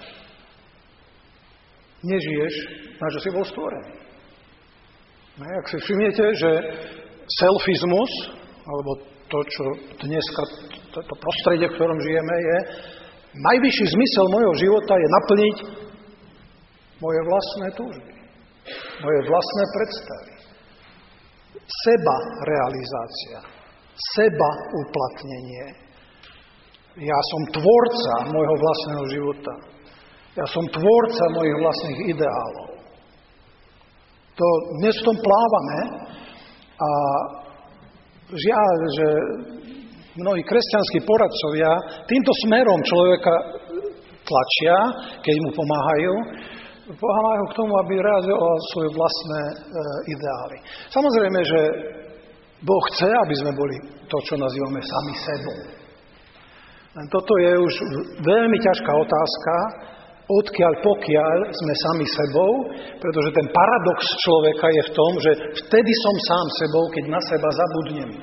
nežiješ, na čo si bol stvorený. No, ak si všimnete, že selfizmus, alebo to, čo dneska, to prostredie, v ktorom žijeme, je najvyšší zmysel mojho života je naplniť moje vlastné túžby, moje vlastné predstavy. Seba realizácia, seba uplatnenie. Ja som tvorca môjho vlastného života. Ja som tvorca mojich vlastných ideálov. Dnes v tom plávame a žiaľ, že mnohí kresťanskí poradcovia týmto smerom človeka tlačia, keď mu pomáhajú k tomu, aby realizoval svoje vlastné ideály. Samozrejme, že Boh chce, aby sme boli to, čo nazývame sami sebou. Len toto je už veľmi ťažká otázka, odkiaľ pokiaľ sme sami sebou, pretože ten paradox človeka je v tom, že vtedy som sám sebou, keď na seba zabudnem.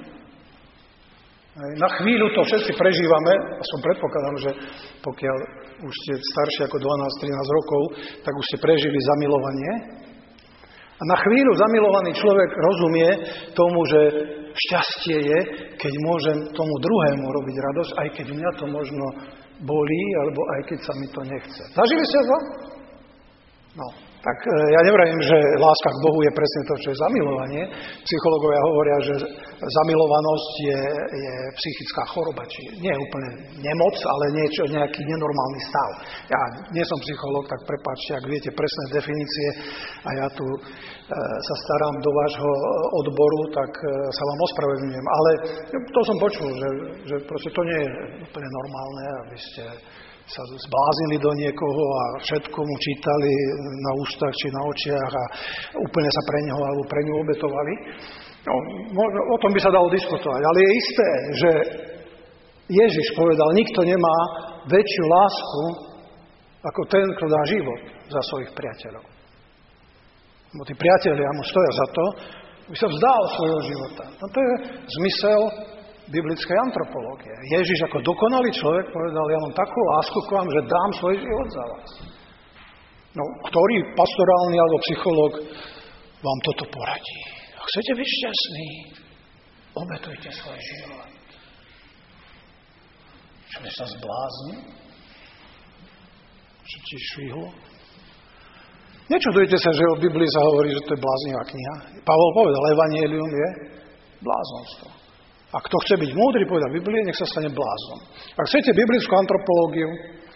Na chvíľu to všetci prežívame, a som predpokladám, že pokiaľ už ste starší ako 12-13 rokov, tak už ste prežili zamilovanie. A na chvíľu zamilovaný človek rozumie tomu, že šťastie je, keď môžem tomu druhému robiť radosť, aj keď mňa to možno bolí, alebo aj keď sa mi to nechce. Zažili ste to? No, tak ja nevravím, že láska k Bohu je presne to, čo je zamilovanie. Psychológovia hovoria, že zamilovanosť je psychická choroba, či nie je úplne nemoc, ale nejaký nenormálny stav. Ja nie som psychológ, tak prepáčte, ak viete presné definície a ja tu sa starám do vášho odboru, tak sa vám ospravedlňujem. Ale to som počul, že proste to nie je úplne normálne, aby ste sa zbláznili do niekoho a všetko mu čítali na ústach či na očiach a úplne sa pre neho alebo pre ňu obetovali. No, o tom by sa dalo diskutovať, ale je isté, že Ježiš povedal, nikto nemá väčšiu lásku ako ten, kto dá život za svojich priateľov. Bo tí priatelia mu stoja za to, aby sa vzdal svojho života. No to je zmysel biblickej antropológie. Ježiš ako dokonalý človek povedal, ja mám takú lásku k vám, že dám svoj život za vás. No, ktorý pastorálny alebo psychológ vám toto poradí? Ak chcete byť šťastní, obetujte svoj život. Čo sa zblázni? Čo ti švihlo? Nečudujte sa, že o Biblii sa hovorí, že to je bláznivá kniha. Pavol povedal, evanjelium je blázonstvo. A kto chce byť múdry, povedal Biblie, nech sa stane blázon. Ak chcete biblickú antropológiu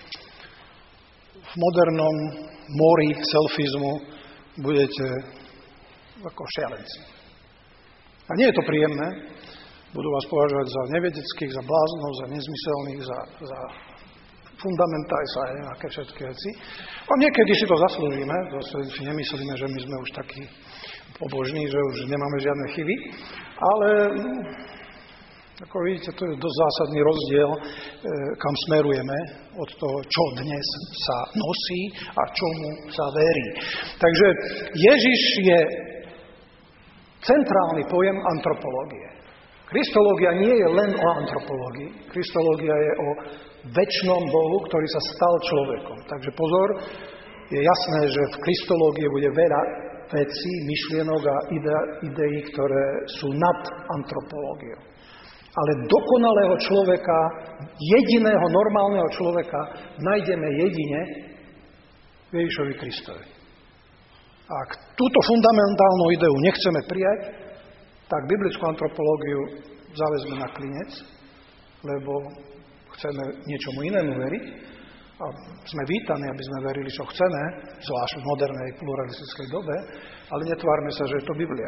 v modernom mori selfizmu, budete ako šialenci. A nie je to príjemné. Budú vás považovať za nevedeckých, za bláznov, za nezmyselných, za fundamentajsa a nejaké všetky veci. A niekedy si to zaslúžime. Zase si nemyslíme, že my sme už takí pobožní, že už nemáme žiadne chyby. Ale ako vidíte, to je dosť zásadný rozdiel, kam smerujeme od toho, čo dnes sa nosí a čomu sa verí. Takže Ježiš je centrálny pojem antropológie. Kristológia nie je len o antropológii. Kristológia je o večnom Bohu, ktorý sa stal človekom. Takže pozor, je jasné, že v kristológii bude veľa vecí, myšlienok a ideí, ktoré sú nad antropológiou. Ale dokonalého človeka, jediného normálneho človeka nájdeme jedine v Ježišovi Kristovi. A ak túto fundamentálnu ideu nechceme prijať, tak biblickú antropológiu záväzme na klinec, lebo chceme niečomu inému veriť a sme vítaní, aby sme verili, čo chceme, zvlášť v modernej pluralistickej dobe, ale netvárme sa, že je to Biblia.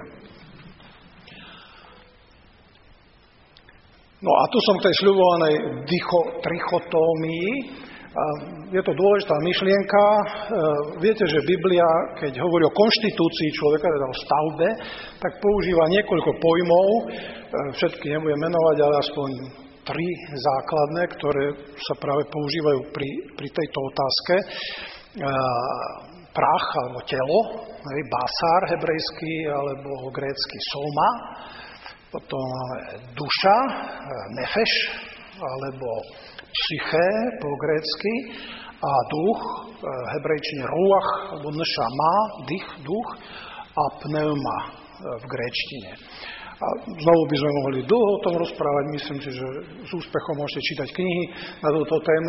No a tu som k tej sľubovanej trichotómii. Je to dôležitá myšlienka. Viete, že Biblia, keď hovorí o konštitúcii človeka, teda o stavbe, tak používa niekoľko pojmov. Všetky nebudem menovať, ale aspoň 3 základné, ktoré sa práve používajú pri tejto otázke. Prach alebo telo, basár hebrejský alebo grécky soma. Potom máme duša, nefeš, alebo psyché po grécky, a duch, hebrejčine ruach, alebo nešama, dých, duch, a pneuma v gréčtine. A znovu by sme mohli dlho o tom rozprávať, myslím si, že s úspechom môžete čítať knihy na túto tému.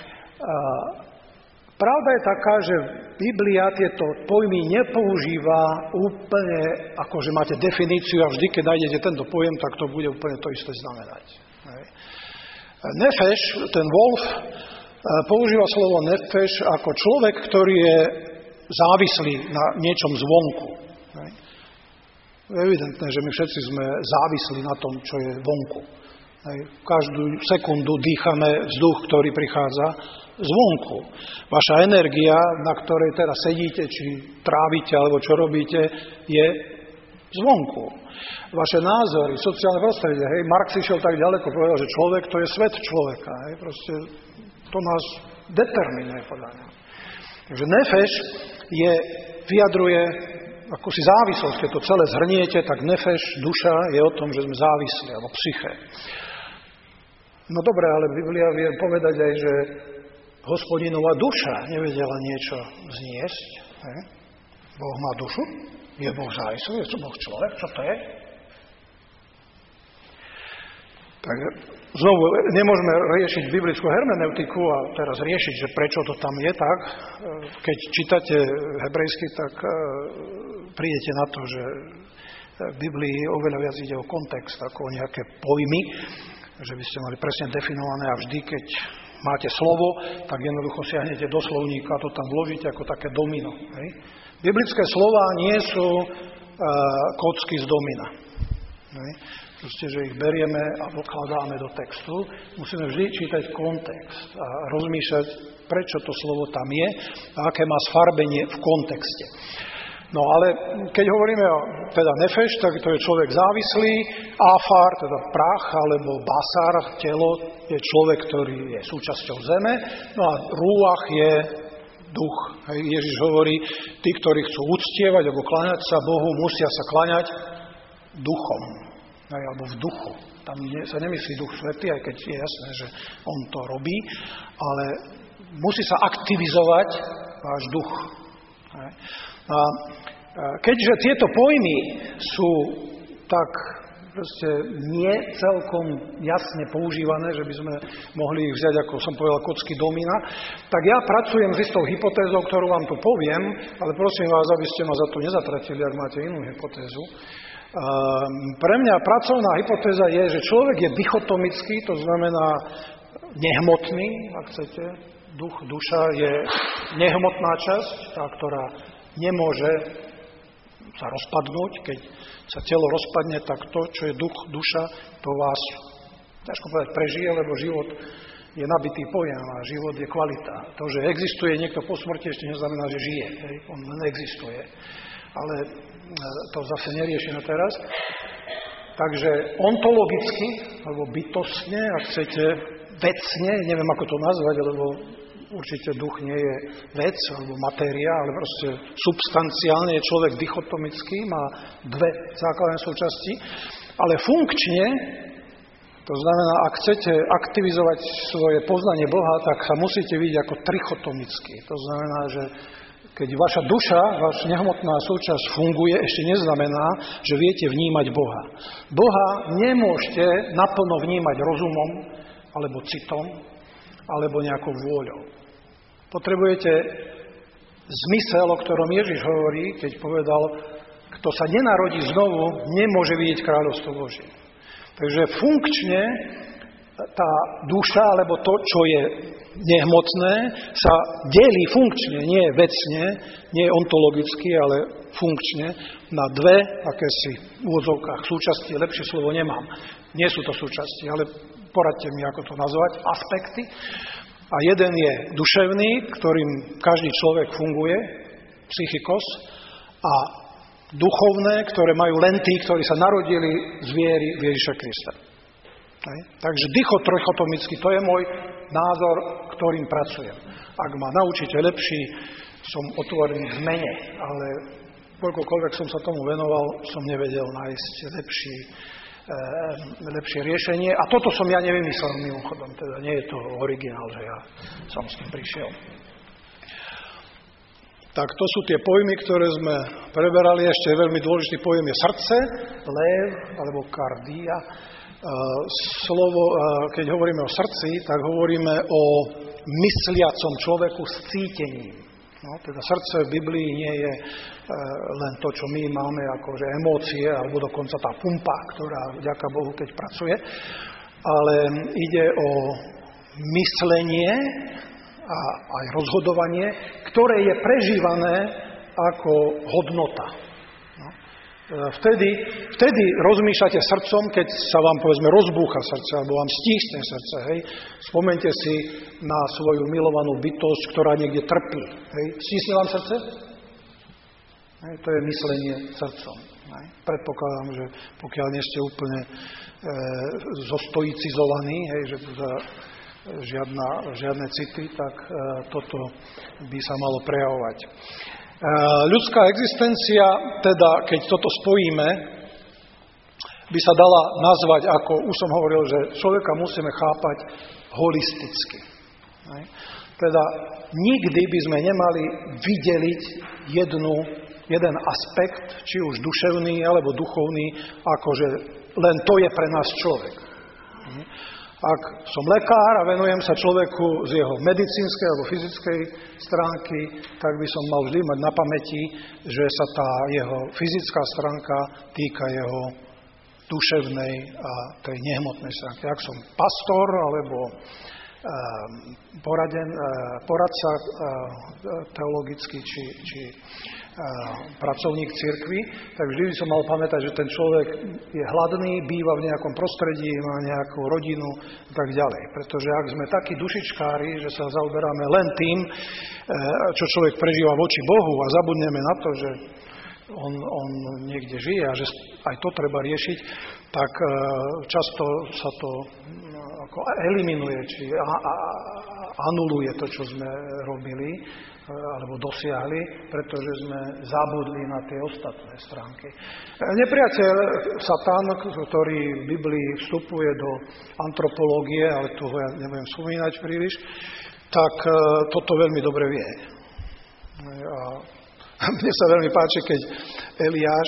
Pravda je taká, že Biblia tieto pojmy nepoužíva úplne, ako že máte definíciu a vždy, keď nájdete tento pojem, tak to bude úplne to isté znamenať. Nefeš, ten Wolf, používa slovo nefeš ako človek, ktorý je závislý na niečom zvonku. Je evidentné, že my všetci sme závislí na tom, čo je vonku. Každú sekundu dýchame vzduch, ktorý prichádza zvonku. Vaša energia, na ktorej teraz sedíte, či trávite, alebo čo robíte, je zvonku. Vaše názory, sociálne prostredie. Marx išiel tak ďaleko, povedal, že človek to je svet človeka. Proste to nás determinuje podľa mňa. Takže nefeš vyjadruje akúsi závislosť. Keď to celé zhrniete, tak nefeš, duša, je o tom, že sme závislí, alebo psyché. No dobre, ale Biblia vie povedať aj, že Hospodinová duša nevedela niečo zniesť. Boh má dušu? Je Boh závislý? Je to Boh človek? Čo to je? Takže znovu, nemôžeme riešiť biblickú hermeneutiku a teraz riešiť, že prečo to tam je tak. Keď čítate hebrejsky, tak prídete na to, že v Biblii oveľa viac ide o kontext, ako o nejaké pojmy, že by ste mali presne definované a vždy, keď máte slovo, tak jednoducho siahnete do slovníka a to tam vložíte ako také domino. Hej? Biblické slová nie sú kocky z domina. Hej? Proste, že ich berieme a dokladáme do textu. Musíme vždy čítať kontext a rozmýšľať, prečo to slovo tam je a aké má sfarbenie v kontexte. No ale keď hovoríme o teda nefeš, tak to je človek závislý, afar, teda prach, alebo basar, telo, je človek, ktorý je súčasťou zeme, no a rúach je duch. Ježiš hovorí, tí, ktorí chcú uctievať alebo kláňať sa Bohu, musia sa kláňať duchom, alebo v duchu. Tam sa nemyslí Duch Svätý, aj keď je jasné, že on to robí, ale musí sa aktivizovať váš duch. A keďže tieto pojmy sú tak proste nie celkom jasne používané, že by sme mohli ich vziať, ako som povedal, kocky domina, tak ja pracujem s istou hypotézou, ktorú vám tu poviem, ale prosím vás, aby ste ma za to nezatratili, ak máte inú hypotézu. Pre mňa pracovná hypotéza je, že človek je dichotomický, to znamená nehmotný, ak chcete. Duch, duša je nehmotná časť, tá, ktorá nemôže sa rozpadnúť. Keď sa telo rozpadne, tak to, čo je duch, duša, to vás, ťažko povedať, prežije, lebo život je nabitý pojem a život je kvalita. To, že existuje niekto po smrti, ešte neznamená, že žije. On len existuje. Ale to zase neriešime teraz. Takže ontologicky, alebo bytostne, ak chcete, vecne, neviem, ako to nazvať, lebo určite duch nie je vec alebo matéria, ale proste substanciálne je človek dichotomický, má dve základné súčasti, ale funkčne, to znamená, ak chcete aktivizovať svoje poznanie Boha, tak sa musíte vidieť ako trichotomický. To znamená, že keď vaša duša, vaša nehmotná súčasť funguje, ešte neznamená, že viete vnímať Boha. Boha nemôžete naplno vnímať rozumom, alebo citom, alebo nejakou vôľou. Potrebujete zmysel, o ktorom Ježiš hovorí, keď povedal, kto sa nenarodí znovu, nemôže vidieť kráľovstvo Božie. Takže funkčne tá duša, alebo to, čo je nehmotné, sa delí funkčne, nie vecne, nie ontologicky, ale funkčne na dve, akési v úvodzovkách súčasti, lepšie slovo nemám. Nie sú to súčasti, ale poradte mi, ako to nazvať, aspekty. A jeden je duševný, ktorým každý človek funguje, psychikos, a duchovné, ktoré majú len tí, ktorí sa narodili z viery v Ježiša Krista. Takže dichotrochotomicky, to je môj názor, ktorým pracujem. Ak ma naučíte lepší, som otvorený v mene, ale koľkokoľvek som sa tomu venoval, som nevedel nájsť lepšie riešenie. A toto som ja nevymyslel mimochodom, teda nie je to originál, že ja som s tým prišiel. Tak to sú tie pojmy, ktoré sme preberali. Ešte veľmi dôležitý pojem je srdce, lev alebo kardia. Slovo, keď hovoríme o srdci, tak hovoríme o mysliacom človeku s cítením. No, teda srdce v Biblii nie je len to, čo my máme akože emócie, alebo dokonca tá pumpa, ktorá vďaka Bohu keď pracuje, ale ide o myslenie a aj rozhodovanie, ktoré je prežívané ako hodnota. No, Vtedy rozmýšľate srdcom, keď sa vám, povedzme, rozbúcha srdce, alebo vám stíchne srdce, hej. Spomeňte si na svoju milovanú bytosť, ktorá niekde trpí, hej. Stísne vám srdce? Hej, to je myslenie srdcom. Hej. Predpokladám, že pokiaľ nie ste úplne zostoicizovaní, hej, že žiadne city, tak toto by sa malo prejavovať. Ľudská existencia, teda keď toto spojíme, by sa dala nazvať, ako už som hovoril, že človeka musíme chápať holisticky. Teda nikdy by sme nemali vydeliť jeden aspekt, či už duševný alebo duchovný, akože len to je pre nás človek. Ak som lekár a venujem sa človeku z jeho medicínskej alebo fyzickej stránky, tak by som mal vždy mať na pamäti, že sa tá jeho fyzická stránka týka jeho duševnej a tej nehmotnej stránky. Ak som pastor alebo poradca teologický či pracovník cirkvi, tak vždy by som mal pamätať, že ten človek je hladný, býva v nejakom prostredí, má nejakú rodinu a tak ďalej. Pretože ak sme takí dušičkári, že sa zaoberáme len tým, čo človek prežíva voči Bohu a zabudneme na to, že on niekde žije a že aj to treba riešiť, tak často sa to ako eliminuje, či anuluje to, čo sme robili alebo dosiahli, pretože sme zabudli na tie ostatné stránky. Nepriateľ Satan, ktorý v Biblii vstupuje do antropológie, ale toho ja nebudem spomínať príliš, tak toto veľmi dobre vie. A mne sa veľmi páči, keď Eliáš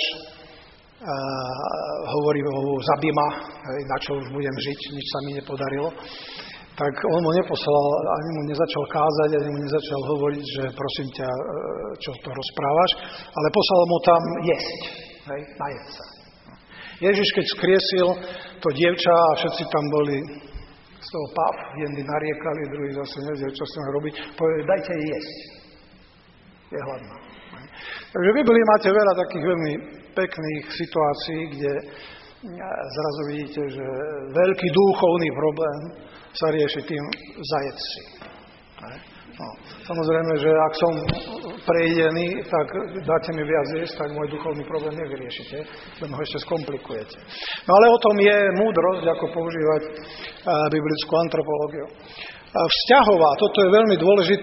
hovorí o zabima, na čo už budem žiť, nič sa mi nepodarilo, tak on mu neposlal, ani mu nezačal kázať, ani mu nezačal hovoriť, že prosím ťa, čo to rozprávaš, ale poslal mu tam jesť, najesť sa. Ježiš, keď skriesil to dievča a všetci tam boli z toho páv, jedni nariekali, druhí zase nevedeli, čo s tým robiť, povedali, dajte jej jesť. Je hladná. Takže v Biblii máte veľa takých veľmi pekných situácií, kde zrazu vidíte, že veľký duchovný problém sa rieši tým zajedť si. No, samozrejme, že ak som prejdený, tak dáte mi viac jesť, tak môj duchovný problém nevyriešite, len ho ešte skomplikujete. No ale o tom je múdrosť, ako používať biblickú antropológiu. Vzťahová, toto je veľmi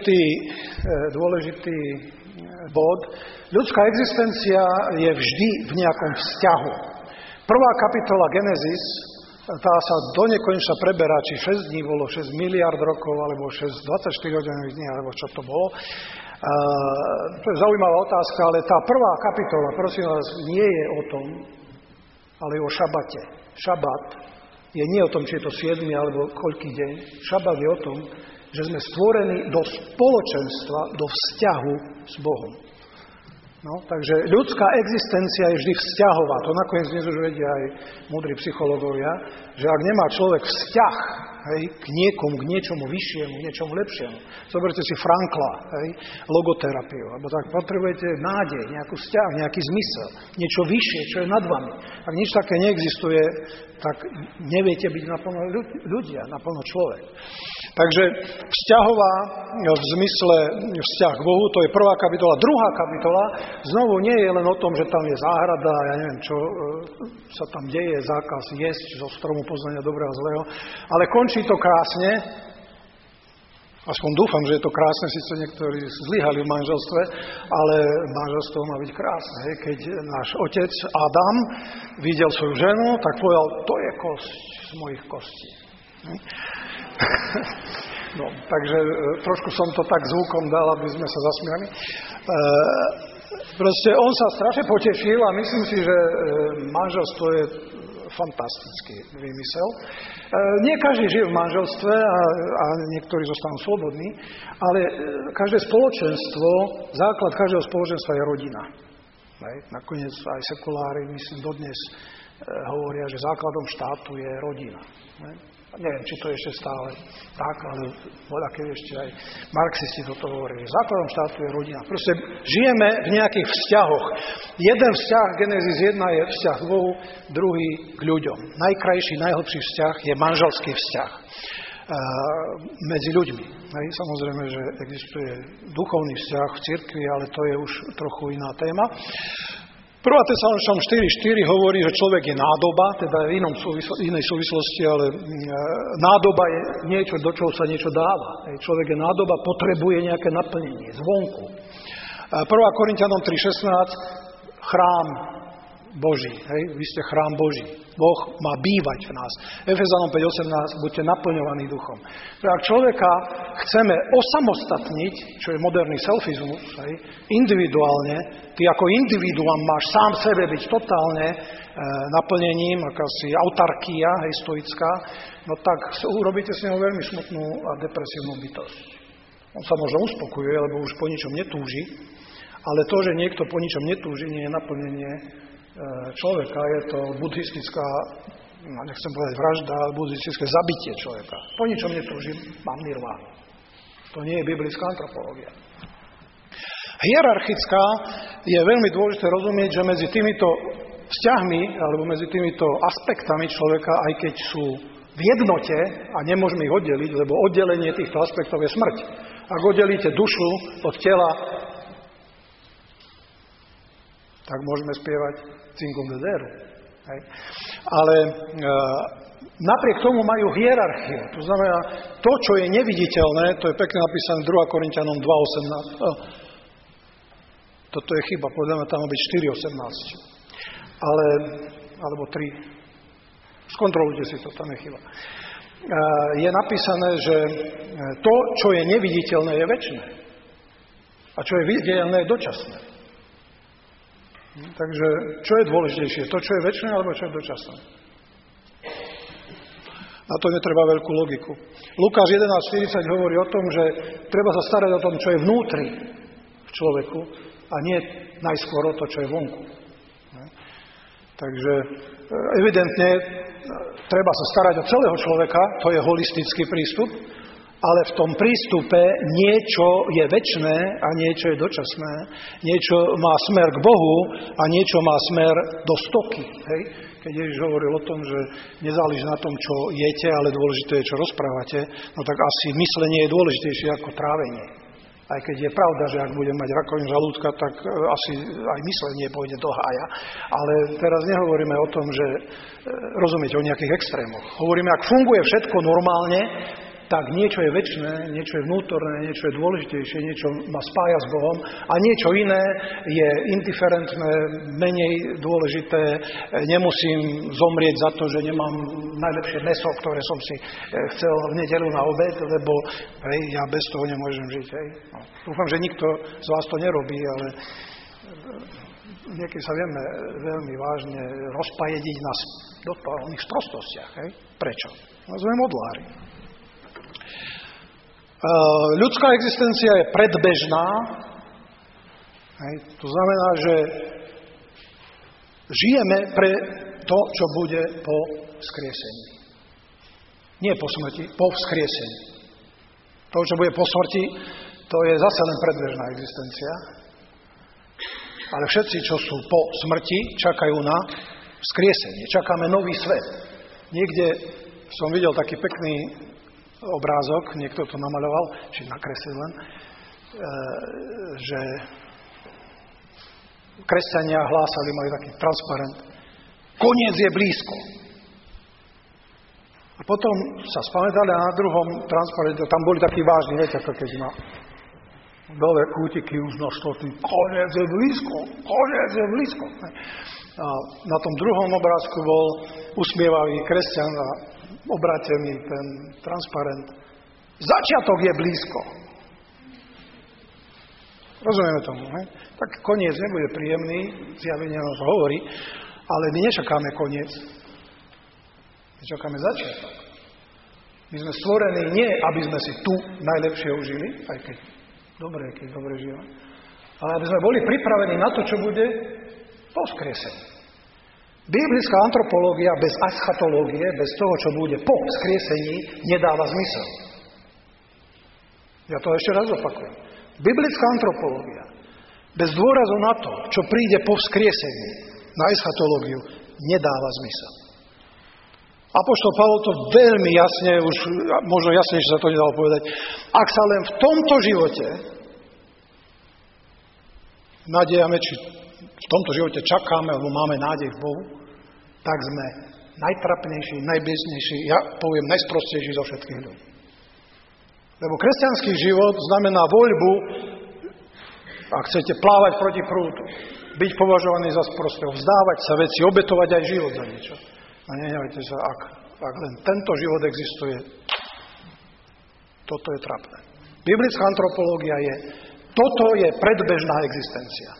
dôležitý bod. Ľudská existencia je vždy v nejakom vzťahu. Prvá kapitola Genesis, tá sa do nekonečna preberá, či 6 dní bolo 6 miliard rokov, alebo 24 hodinových dní, alebo čo to bolo. To je zaujímavá otázka, ale tá prvá kapitola, prosím vás, nie je o tom, ale je o šabate. Šabat je nie o tom, či je to 7 alebo koľký deň. Šabat je o tom, že sme stvorení do spoločenstva, do vzťahu s Bohom. No, takže ľudská existencia je vždy vzťahová. To nakoniec dnes už vedia aj múdri psychológovia, že ak nemá človek vzťah k niekomu, k niečomu vyššiemu, k niečomu lepšiemu. Zoberte si Frankla, logoterapiu, alebo tak potrebujete nádej, nejaký vzťah, nejaký zmysel, niečo vyššie, čo je nad vami. Ak nič také neexistuje, tak neviete byť naplno ľudia, naplno človek. Takže vzťahová v zmysle vzťah k Bohu, to je prvá kapitola. Druhá kapitola znovu nie je len o tom, že tam je záhrada, ja neviem, čo sa tam deje, zákaz jesť zo stromu poznania dobrého a zlého, ale končí to krásne. Aspoň dúfam, že je to krásne, síce niektorí zlyhali v manželstve, ale manželstvo má byť krásne. Keď náš otec Adam videl svoju ženu, tak povedal, to je kosť z mojich kostí. No, takže trošku som to tak zvukom dal, aby sme sa zasmiali. Proste on sa strašne potešil a myslím si, že manželstvo je fantastický výmysel. Nie každý žije v manželstve a niektorí zostanú slobodní, ale každé spoločenstvo, základ každého spoločenstva je rodina. Nakoniec aj sekulári, myslím, dodnes hovoria, že základom štátu je rodina. Neviem, či to je ešte stále tak, ale voľakedy ešte aj marxisti toto hovorili. Základom štátu je rodina. Proste žijeme v nejakých vzťahoch. Jeden vzťah, Genesis 1 je vzťah k Bohu, druhý k ľuďom. Najkrajší, najhlbší vzťah je manželský vzťah medzi ľuďmi. Samozrejme, že existuje duchovný vzťah v cirkvi, ale to je už trochu iná téma. 1. Tesaloničanom 4.4 hovorí, že človek je nádoba, teda v inej súvislosti, ale nádoba je niečo, do čoho sa niečo dáva. Človek je nádoba, potrebuje nejaké naplnenie zvonku. 1. Korinťanom 3.16 chrám Boží. Vy ste chrám Boží. Boh má bývať v nás. Efezanom 5.18 buďte naplňovaní duchom. Ak človeka chceme osamostatniť, čo je moderný selfizmus, individuálne, ty ako individuum máš sám sebe byť totálne naplnením, akási autarkia, stoická, no tak urobíte s neho veľmi smutnú a depresívnu bytosť. On sa možno uspokojuje, lebo už po ničom netúži, ale to, že niekto po ničom netúži, nie je naplnenie človeka, je to buddhistická, nechcem povedať vražda, ale buddhistické zabitie človeka. Po ničom netúžim, mám nirvánu. To nie je biblická antropológia. Hierarchická je veľmi dôležité rozumieť, že medzi týmito vzťahmi, alebo medzi týmito aspektami človeka, aj keď sú v jednote a nemôžeme ich oddeliť, lebo oddelenie týchto aspektov je smrť. Ak oddelíte dušu od tela, tak môžeme spievať Cinkum de Deru. Ale napriek tomu majú hierarchiu. To znamená, to, čo je neviditeľné, to je pekne napísané 2. Korinťanom 2.18. Toto je chyba, podľa mňa tam má byť 4.18. Alebo 3. Skontrolujte si to, tam je chyba. Je napísané, že to, čo je neviditeľné, je večné. A čo je viditeľné, je dočasné. Takže, čo je dôležitejšie? To, čo je večné, alebo čo je dočasné? Na to netreba veľkú logiku. Lukáš 11.40 hovorí o tom, že treba sa starať o tom, čo je vnútri v človeku a nie najskôr o to, čo je vonku. Takže evidentne treba sa starať o celého človeka, to je holistický prístup, ale v tom prístupe niečo je večné a niečo je dočasné, niečo má smer k Bohu a niečo má smer do stoky. Hej? Keď Ježiš hovoril o tom, že nezáleží na tom, čo jete, ale dôležité je, čo rozprávate, no tak asi myslenie je dôležitejšie ako trávenie. Aj keď je pravda, že ak budem mať rakovinu žalúdka, tak asi aj myslenie pôjde do hája. Ale teraz nehovoríme o tom, že rozumiete o nejakých extrémoch. Hovoríme, ak funguje všetko normálne, tak niečo je večné, niečo je vnútorné, niečo je dôležitejšie, niečo ma spája s Bohom a niečo iné je indiferentné, menej dôležité. Nemusím zomrieť za to, že nemám najlepšie mäso, ktoré som si chcel v nedeľu na obed, lebo ja bez toho nemôžem žiť. No. Dúfam, že nikto z vás to nerobí, ale niekedy sa vieme veľmi vážne rozpajediť na totálnych sprostostiach. Prečo? No, sme modlári. Ľudská existencia je predbežná. To znamená, že žijeme pre to, čo bude po vzkriesení. Nie po smrti, po vzkriesení. To, čo bude po smrti, to je zase len predbežná existencia. Ale všetci, čo sú po smrti, čakajú na vzkriesenie. Čakáme nový svet. Niekde som videl taký pekný obrázok, niekto to namaľoval, či nakreslil len, že kresťania hlásali, mali taký transparent. Koniec je blízko. A potom sa spamätali a na druhom transparente, tam boli takí vážni, viete, ako keď má dole kútiky už na štotný. Koniec je blízko, koniec je blízko. A na tom druhom obrázku bol usmievavý kresťan a obrátený ten transparent. Začiatok je blízko. Rozumieme tomu, ne? Tak koniec nebude príjemný, zjavenie nám to hovorí, ale my nečakáme koniec. My čakáme začiatok. My sme stvorení nie, aby sme si tu najlepšie užili, aj keď dobre žijeme, ale aby sme boli pripravení na to, čo bude po vzkriesení. Biblická antropológia bez eschatológie, bez toho, čo bude po vzkriesení, nedáva zmysel. Ja to ešte raz opakujem. Biblická antropológia bez dôrazu na to, čo príde po vzkriesení, na eschatológiu, nedáva zmysel. Apoštol Pavol to veľmi jasne, už možno jasnejšie sa to nedalo povedať, ak sa len v tomto živote nádejame, či v tomto živote čakáme, alebo máme nádej v Bohu, tak sme najtrapnejší, najbeznejší, ja poviem najsprostejší zo všetkých ľudí. Lebo kresťanský život znamená voľbu, ak chcete plávať proti prúdu, byť považovaný za sprostého, vzdávať sa veci, obetovať aj život za niečo. A nenevajte sa, ak len tento život existuje, toto je trapné. Biblická antropológia je, toto je predbežná existencia.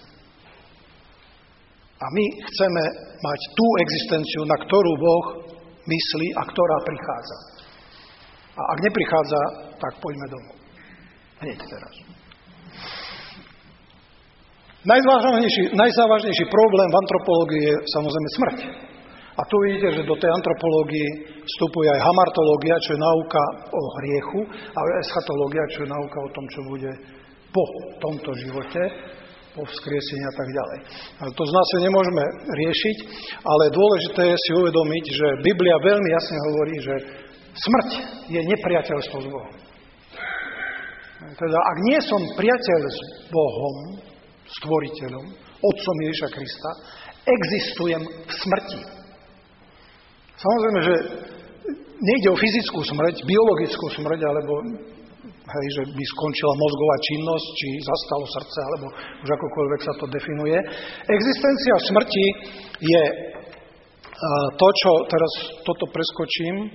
A my chceme mať tú existenciu, na ktorú Boh myslí a ktorá prichádza. A ak neprichádza, tak poďme domov. Hneď teraz. Najzávažnejší problém v antropológii je samozrejme smrť. A tu vidíte, že do tej antropológii vstupuje aj hamartológia, čo je náuka o hriechu, a eschatológia, čo je náuka o tom, čo bude po tomto živote, po vzkriesení a tak ďalej. Ale to z nás nemôžeme riešiť, ale dôležité je si uvedomiť, že Biblia veľmi jasne hovorí, že smrť je nepriateľstvo s Bohom. Teda, ak nie som priateľ s Bohom, stvoriteľom, Otcom Ježiša Krista, existujem v smrti. Samozrejme, že nejde o fyzickú smrť, biologickú smrť, alebo že by skončila mozgová činnosť, či zastalo srdce, alebo už akokoľvek sa to definuje. Existencia smrti je to, čo teraz toto preskočím.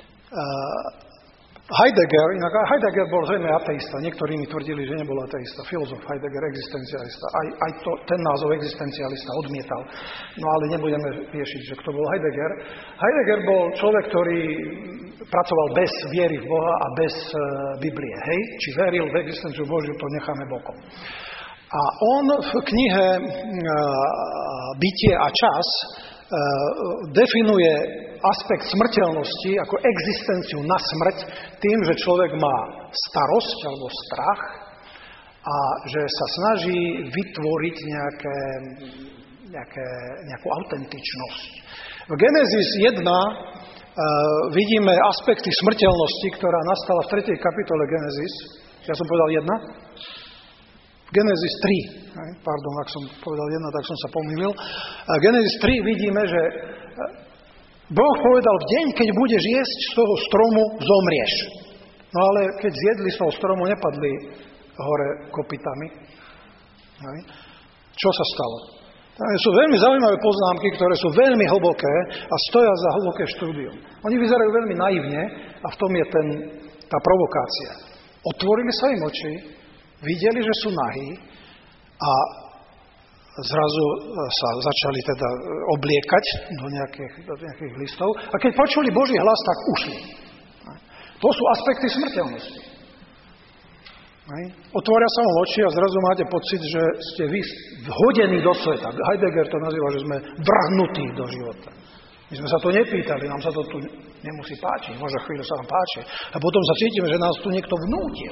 Heidegger bol zrejme ateista. Niektorí mi tvrdili, že nebol ateista. Filozof Heidegger, existencialista. Aj ten názov existencialista odmietal. No ale nebudeme riešiť, že kto bol Heidegger. Heidegger bol človek, ktorý pracoval bez viery v Boha a bez Biblie. Hej? Či veril v existenciu Božiu, to necháme bokom. A on v knihe Bytie a čas definuje aspekt smrteľnosti ako existenciu na smrť tým, že človek má starosť alebo strach a že sa snaží vytvoriť nejakú autentičnosť. V Genesis 1 vidíme aspekty smrteľnosti, ktorá nastala v 3. kapitole Genesis. Ja som povedal 1? Genesis 3. Pardon, ak som povedal 1, tak som sa pomýlil. Genesis 3 vidíme, že Boh povedal, v deň, keď budeš jesť z toho stromu, zomrieš. No ale keď zjedli z toho stromu, nepadli hore kopytami. Čo sa stalo? Sú veľmi zaujímavé poznámky, ktoré sú veľmi hlboké a stoja za hlboké štúdium. Oni vyzerajú veľmi naivne a v tom je tá provokácia. Otvorili sa im oči, videli, že sú nahí a zrazu sa začali teda obliekať do nejakých listov a keď počuli Boží hlas, tak ušli. To sú aspekty smrteľnosti. Otvoria sa vám oči a zrazu máte pocit, že ste vy vhodení do sveta. Heidegger to nazýva, že sme vrhnutí do života. My sme sa to nepýtali, nám sa to tu nemusí páčiť, možno chvíľu sa nám páči. A potom sa cítime, že nás tu niekto vnútil.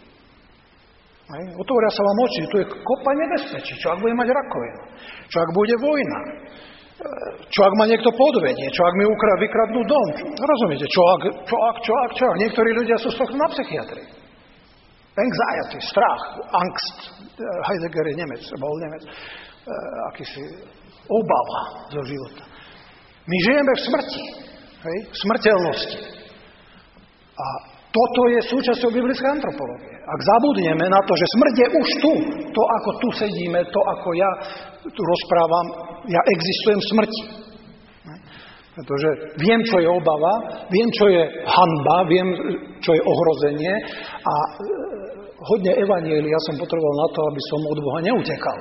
Otvoria sa vám oči, tu je kopa nebezpečí. Čo ak bude mať rakovinu? Čo ak bude vojna? Čo ak ma niekto podvedie? Čo ak mi vykradnú dom? Rozumiete? Čo ak? Niektorí ľudia sú z tohto na psychiatrii. Anxiety, strach, angst. Heidegger je Nemec, bol Nemec. Akýsi obava zo života. My žijeme v smrti, v smrteľnosti. A toto je súčasťou biblickej antropológie. Ak zabudneme na to, že smrť je už tu, to ako tu sedíme, to ako ja tu rozprávam, ja existujem v smrti. Pretože viem, čo je obava, viem, čo je hanba, viem, čo je ohrozenie a hodne evanjelia som potreboval na to, aby som od Boha neutekal.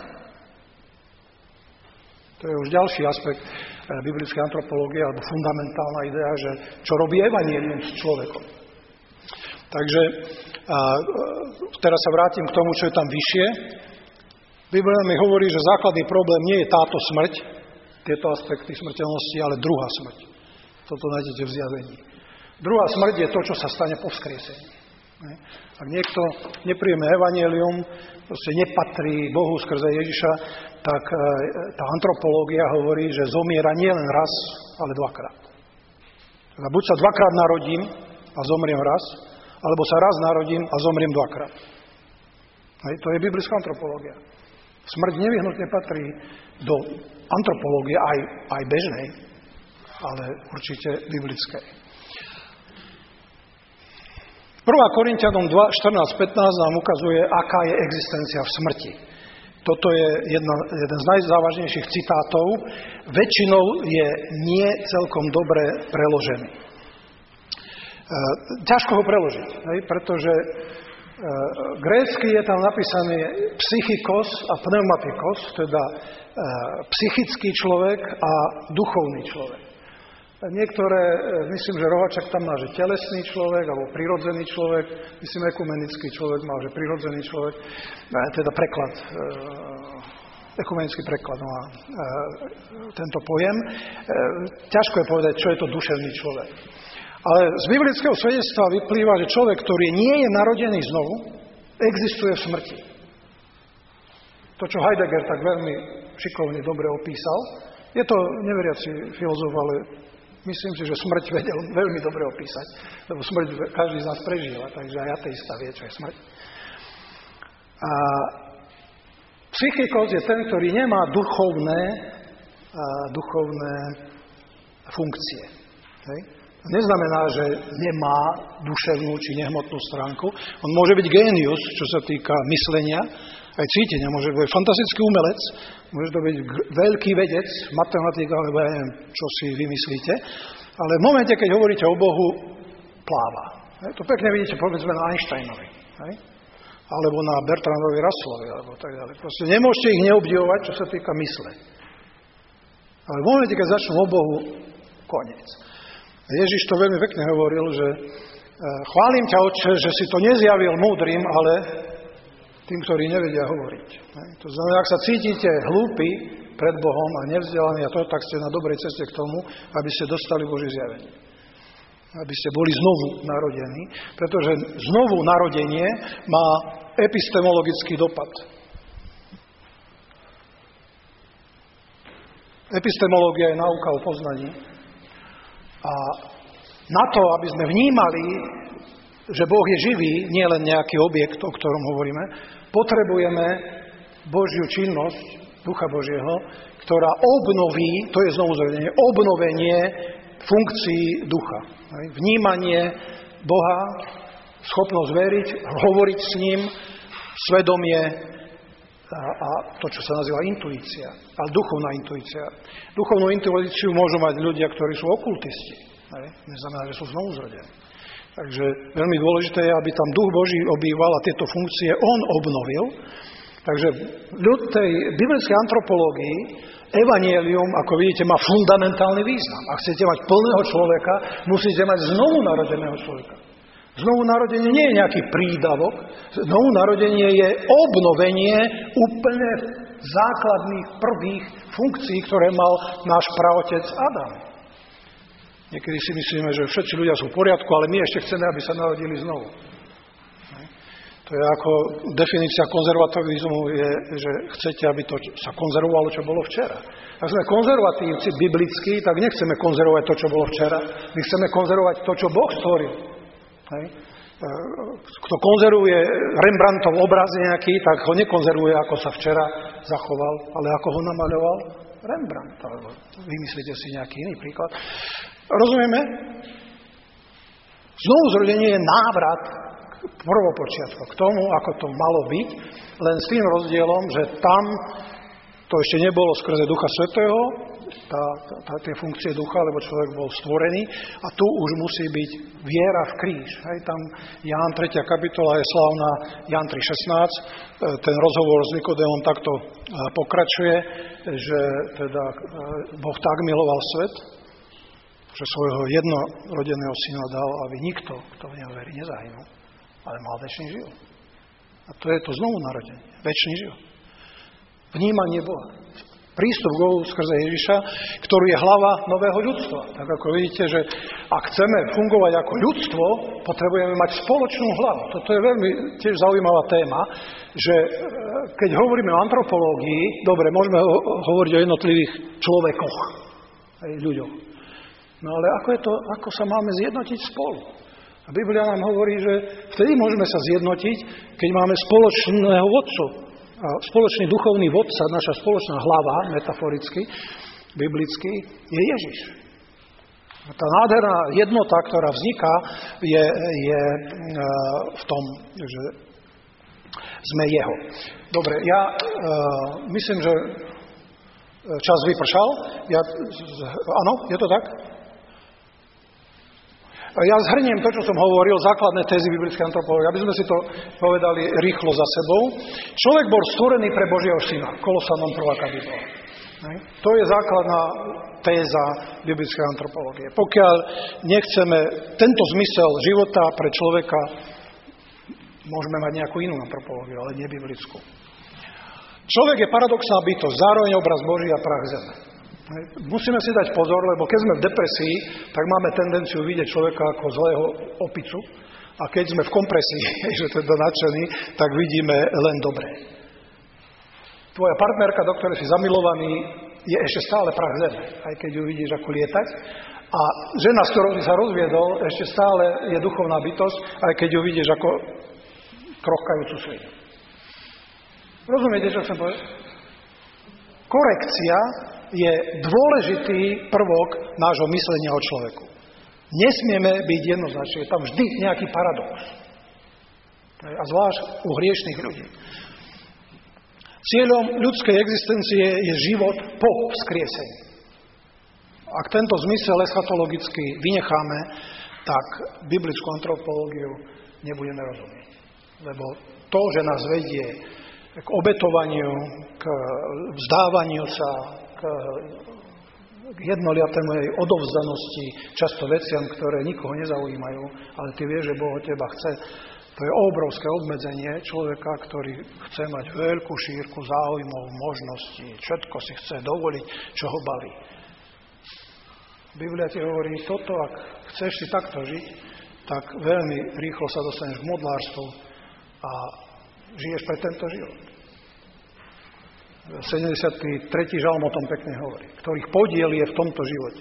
To je už ďalší aspekt biblickej antropológie alebo fundamentálna idea, že čo robí evanjelium s človekom. Takže teraz sa vrátim k tomu, čo je tam vyššie. Biblia mi hovorí, že základný problém nie je táto smrť, tieto aspekty smrteľnosti, ale druhá smrť. Toto nájdete v Zjavení. Druhá smrť je to, čo sa stane po vzkriesení. Ak niekto nepríjme evanjelium, proste nepatrí Bohu skrze Ježiša, tak tá antropológia hovorí, že zomiera nie len raz, ale dvakrát. Teda buď sa dvakrát narodím a zomriem raz, alebo sa raz narodím a zomriem dvakrát. To je biblická antropológia. Smrť nevyhnutne patrí do antropológie, aj bežnej, ale určite biblickej. 1. Korinťanom 2, 14-15 nám ukazuje, aká je existencia v smrti. Toto je jeden z najzávažnejších citátov. Väčšinou je nie celkom dobre preložený. Ťažko ho preložiť, pretože grécky je tam napísaný psychikos a pneumatikos, teda psychický človek a duchovný človek. Niektoré, myslím, že Rohačak tam má, že telesný človek, alebo prirodzený človek, myslím, ekumenický človek má, že prirodzený človek, teda preklad, ekumenický preklad má tento pojem. Ťažko je povedať, čo je to duševný človek. Ale z biblického svedectva vyplýva, že človek, ktorý nie je narodený znovu, existuje v smrti. To, čo Heidegger tak veľmi šikovne dobre opísal, je to neveriaci filozof, ale myslím si, že smrť vedel veľmi dobre opísať, lebo smrť každý z nás prežíva, takže aj ateista vie, čo je smrť. A psychikos je ten, ktorý nemá duchovné funkcie. Hej? Neznamená, že nemá duševnú či nehmotnú stránku. On môže byť génius, čo sa týka myslenia, aj cítenia. Môže byť fantastický umelec, môže to byť veľký vedec, matematik, alebo ja neviem, čo si vymyslíte. Ale v momente, keď hovoríte o Bohu, pláva. To pekne vidíte, povedzme, na Einsteinovi. Alebo na Bertrandovi Russellovi, alebo tak ďalej. Proste nemôžete ich neobdivovať, čo sa týka mysle. Ale v momente, keď začnú o Bohu, koniec. Ježiš to veľmi pekne hovoril, že chválim ťa, Otče, že si to nezjavil múdrym, ale tým, ktorí nevedia hovoriť. To znamená, ak sa cítite hlúpi pred Bohom a nevzdelaní a to, tak ste na dobrej ceste k tomu, aby ste dostali Božie zjavenie. Aby ste boli znovu narodení, pretože znovu narodenie má epistemologický dopad. Epistemológia je náuka o poznaní. A na to, aby sme vnímali, že Boh je živý, nie len nejaký objekt, o ktorom hovoríme, potrebujeme Božiu činnosť, Ducha Božieho, ktorá obnoví, to je znovu zrodenie, obnovenie funkcií ducha. Vnímanie Boha, schopnosť veriť, hovoriť s ním, svedomie a to, čo sa nazýva intuícia, ale duchovná intuícia. Duchovnú intuíciu môžu mať ľudia, ktorí sú okultisti. Neznamená, že sú znovuzrodení. Takže veľmi dôležité je, aby tam Duch Boží obýval a tieto funkcie on obnovil. Takže ľud tej biblickej antropológii evanjelium, ako vidíte, má fundamentálny význam. Ak chcete mať plného človeka, musíte mať znovu narodeného človeka. Znovu narodenie nie je nejaký prídavok, znovu narodenie je obnovenie úplne základných prvých funkcií, ktoré mal náš praotec Adam. Niekedy si myslíme, že všetci ľudia sú v poriadku, ale my ešte chceme, aby sa narodili znovu. To je ako definícia konzervativizmu, je, že chcete, aby to sa konzervovalo, čo bolo včera. Ak sme konzervatívci biblickí, tak nechceme konzervovať to, čo bolo včera. My chceme konzervovať to, čo Boh stvoril. Kto konzervuje Rembrandtov obraz nejaký, tak ho nekonzervuje, ako sa včera zachoval, ale ako ho namaľoval Rembrandt. Alebo vymyslíte si nejaký iný príklad. Rozumieme? Znovuzrodenie je návrat prvopočiatku k tomu, ako to malo byť, len s tým rozdielom, že tam to ešte nebolo skrze Ducha Svätého, tie funkcie ducha, lebo človek bol stvorený a tu už musí byť viera v kríž. Tam Ján 3. kapitola je slávna, Ján 3.16, ten rozhovor s Nikodémom takto pokračuje, že teda Boh tak miloval svet, že svojho jednorodeného syna dal, aby nikto, kto v neho verí, nezahynul, ale mal večný život. A to je to znovu narodenie, večný život. Vnímanie Boha. Prístup k Bohu skrze Ježiša, ktorý je hlava nového ľudstva. Tak ako vidíte, že ak chceme fungovať ako ľudstvo, potrebujeme mať spoločnú hlavu. Toto je veľmi tiež zaujímavá téma, že keď hovoríme o antropológii, dobre, môžeme hovoriť o jednotlivých človekoch, aj ľuďoch. No ale ako sa máme zjednotiť spolu? A Biblia nám hovorí, že vtedy môžeme sa zjednotiť, keď máme spoločného vodcu. A spoločný duchovný vodca, naša spoločná hlava, metaforicky, biblicky, je Ježiš. A tá nádherná jednota, ktorá vzniká, je v tom, že sme jeho. Dobre, ja myslím, že čas vypršal. Áno, je to tak? Ja zhrniem to, čo som hovoril, základné tézy biblickej antropológie, aby sme si to povedali rýchlo za sebou. Človek bol stvorený pre Božieho syna, Kolosanom 1. kapitola. To je základná téza biblickej antropológie. Pokiaľ nechceme tento zmysel života pre človeka, môžeme mať nejakú inú antropológiu, ale nie biblickú. Človek je paradoxná bytosť, zároveň obraz Boží a prach zeme. Musíme si dať pozor, lebo keď sme v depresii, tak máme tendenciu vidieť človeka ako zlého opicu a keď sme v kompresii, že teda nadšený, tak vidíme len dobré. Tvoja partnerka, do ktorej si zamilovaný, je ešte stále prach zeme, aj keď ju vidíš ako lietať. A žena, s ktorou si sa rozviedol, ešte stále je duchovná bytosť, aj keď ju vidíš ako krochkajúcu svinu. Rozumiete, čo chcem povedať? Korekcia je dôležitý prvok nášho myslenia o človeku. Nesmieme byť jednoznačný, je tam vždy nejaký paradox. A zvlášť u hriešných ľudí. Cieľom ľudskej existencie je život po vzkriesení. Ak tento zmysel eschatologicky vynecháme, tak biblickú antropológiu nebudeme rozumieť. Lebo to, že nás vedie k obetovaniu, k vzdávaniu sa, k jednoliatému jej odovzdanosti, často veciam, ktoré nikoho nezaujímajú, ale ty vieš, že Boh od teba chce. To je obrovské obmedzenie človeka, ktorý chce mať veľkú šírku záujmov, možností, všetko si chce dovoliť, čo ho baví. Biblia ti hovorí, toto, ak chceš si takto žiť, tak veľmi rýchlo sa dostaneš k modlárstvu a žiješ pre tento život. 73. žalm o tom pekne hovorí, ktorých podiel je v tomto živote.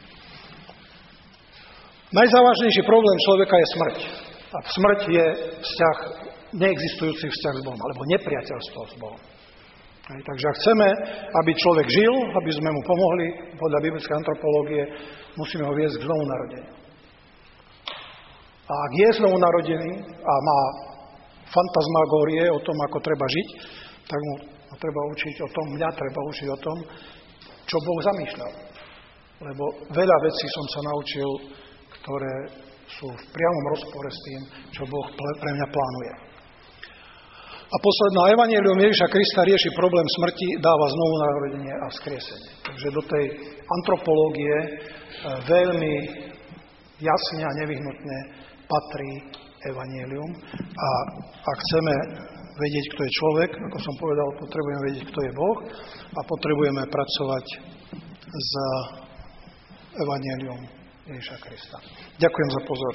Najzávažnejší problém človeka je smrť. A smrť je vzťah, neexistujúci vzťah s Bohom, alebo nepriateľstvo s Bohom. Takže ak chceme, aby človek žil, aby sme mu pomohli podľa biblickej antropológie, musíme ho viesť k znovunarodeniu. A ak je znovunarodený a má fantasmagórie o tom, ako treba žiť, tak mu treba učiť o tom, mňa treba učiť o tom, čo Boh zamýšľal. Lebo veľa vecí som sa naučil, ktoré sú v priamom rozpore s tým, čo Boh pre mňa plánuje. A posledná, evanjelium Ježiša Krista rieši problém smrti, dáva znovu narodenie a vzkriesenie. Takže do tej antropológie veľmi jasne a nevyhnutne patrí evanjelium. A ak chceme vedieť, kto je človek, ako som povedal, potrebujeme vedieť, kto je Boh a potrebujeme pracovať s evanjelium Ježiša Krista. Ďakujem za pozornosť.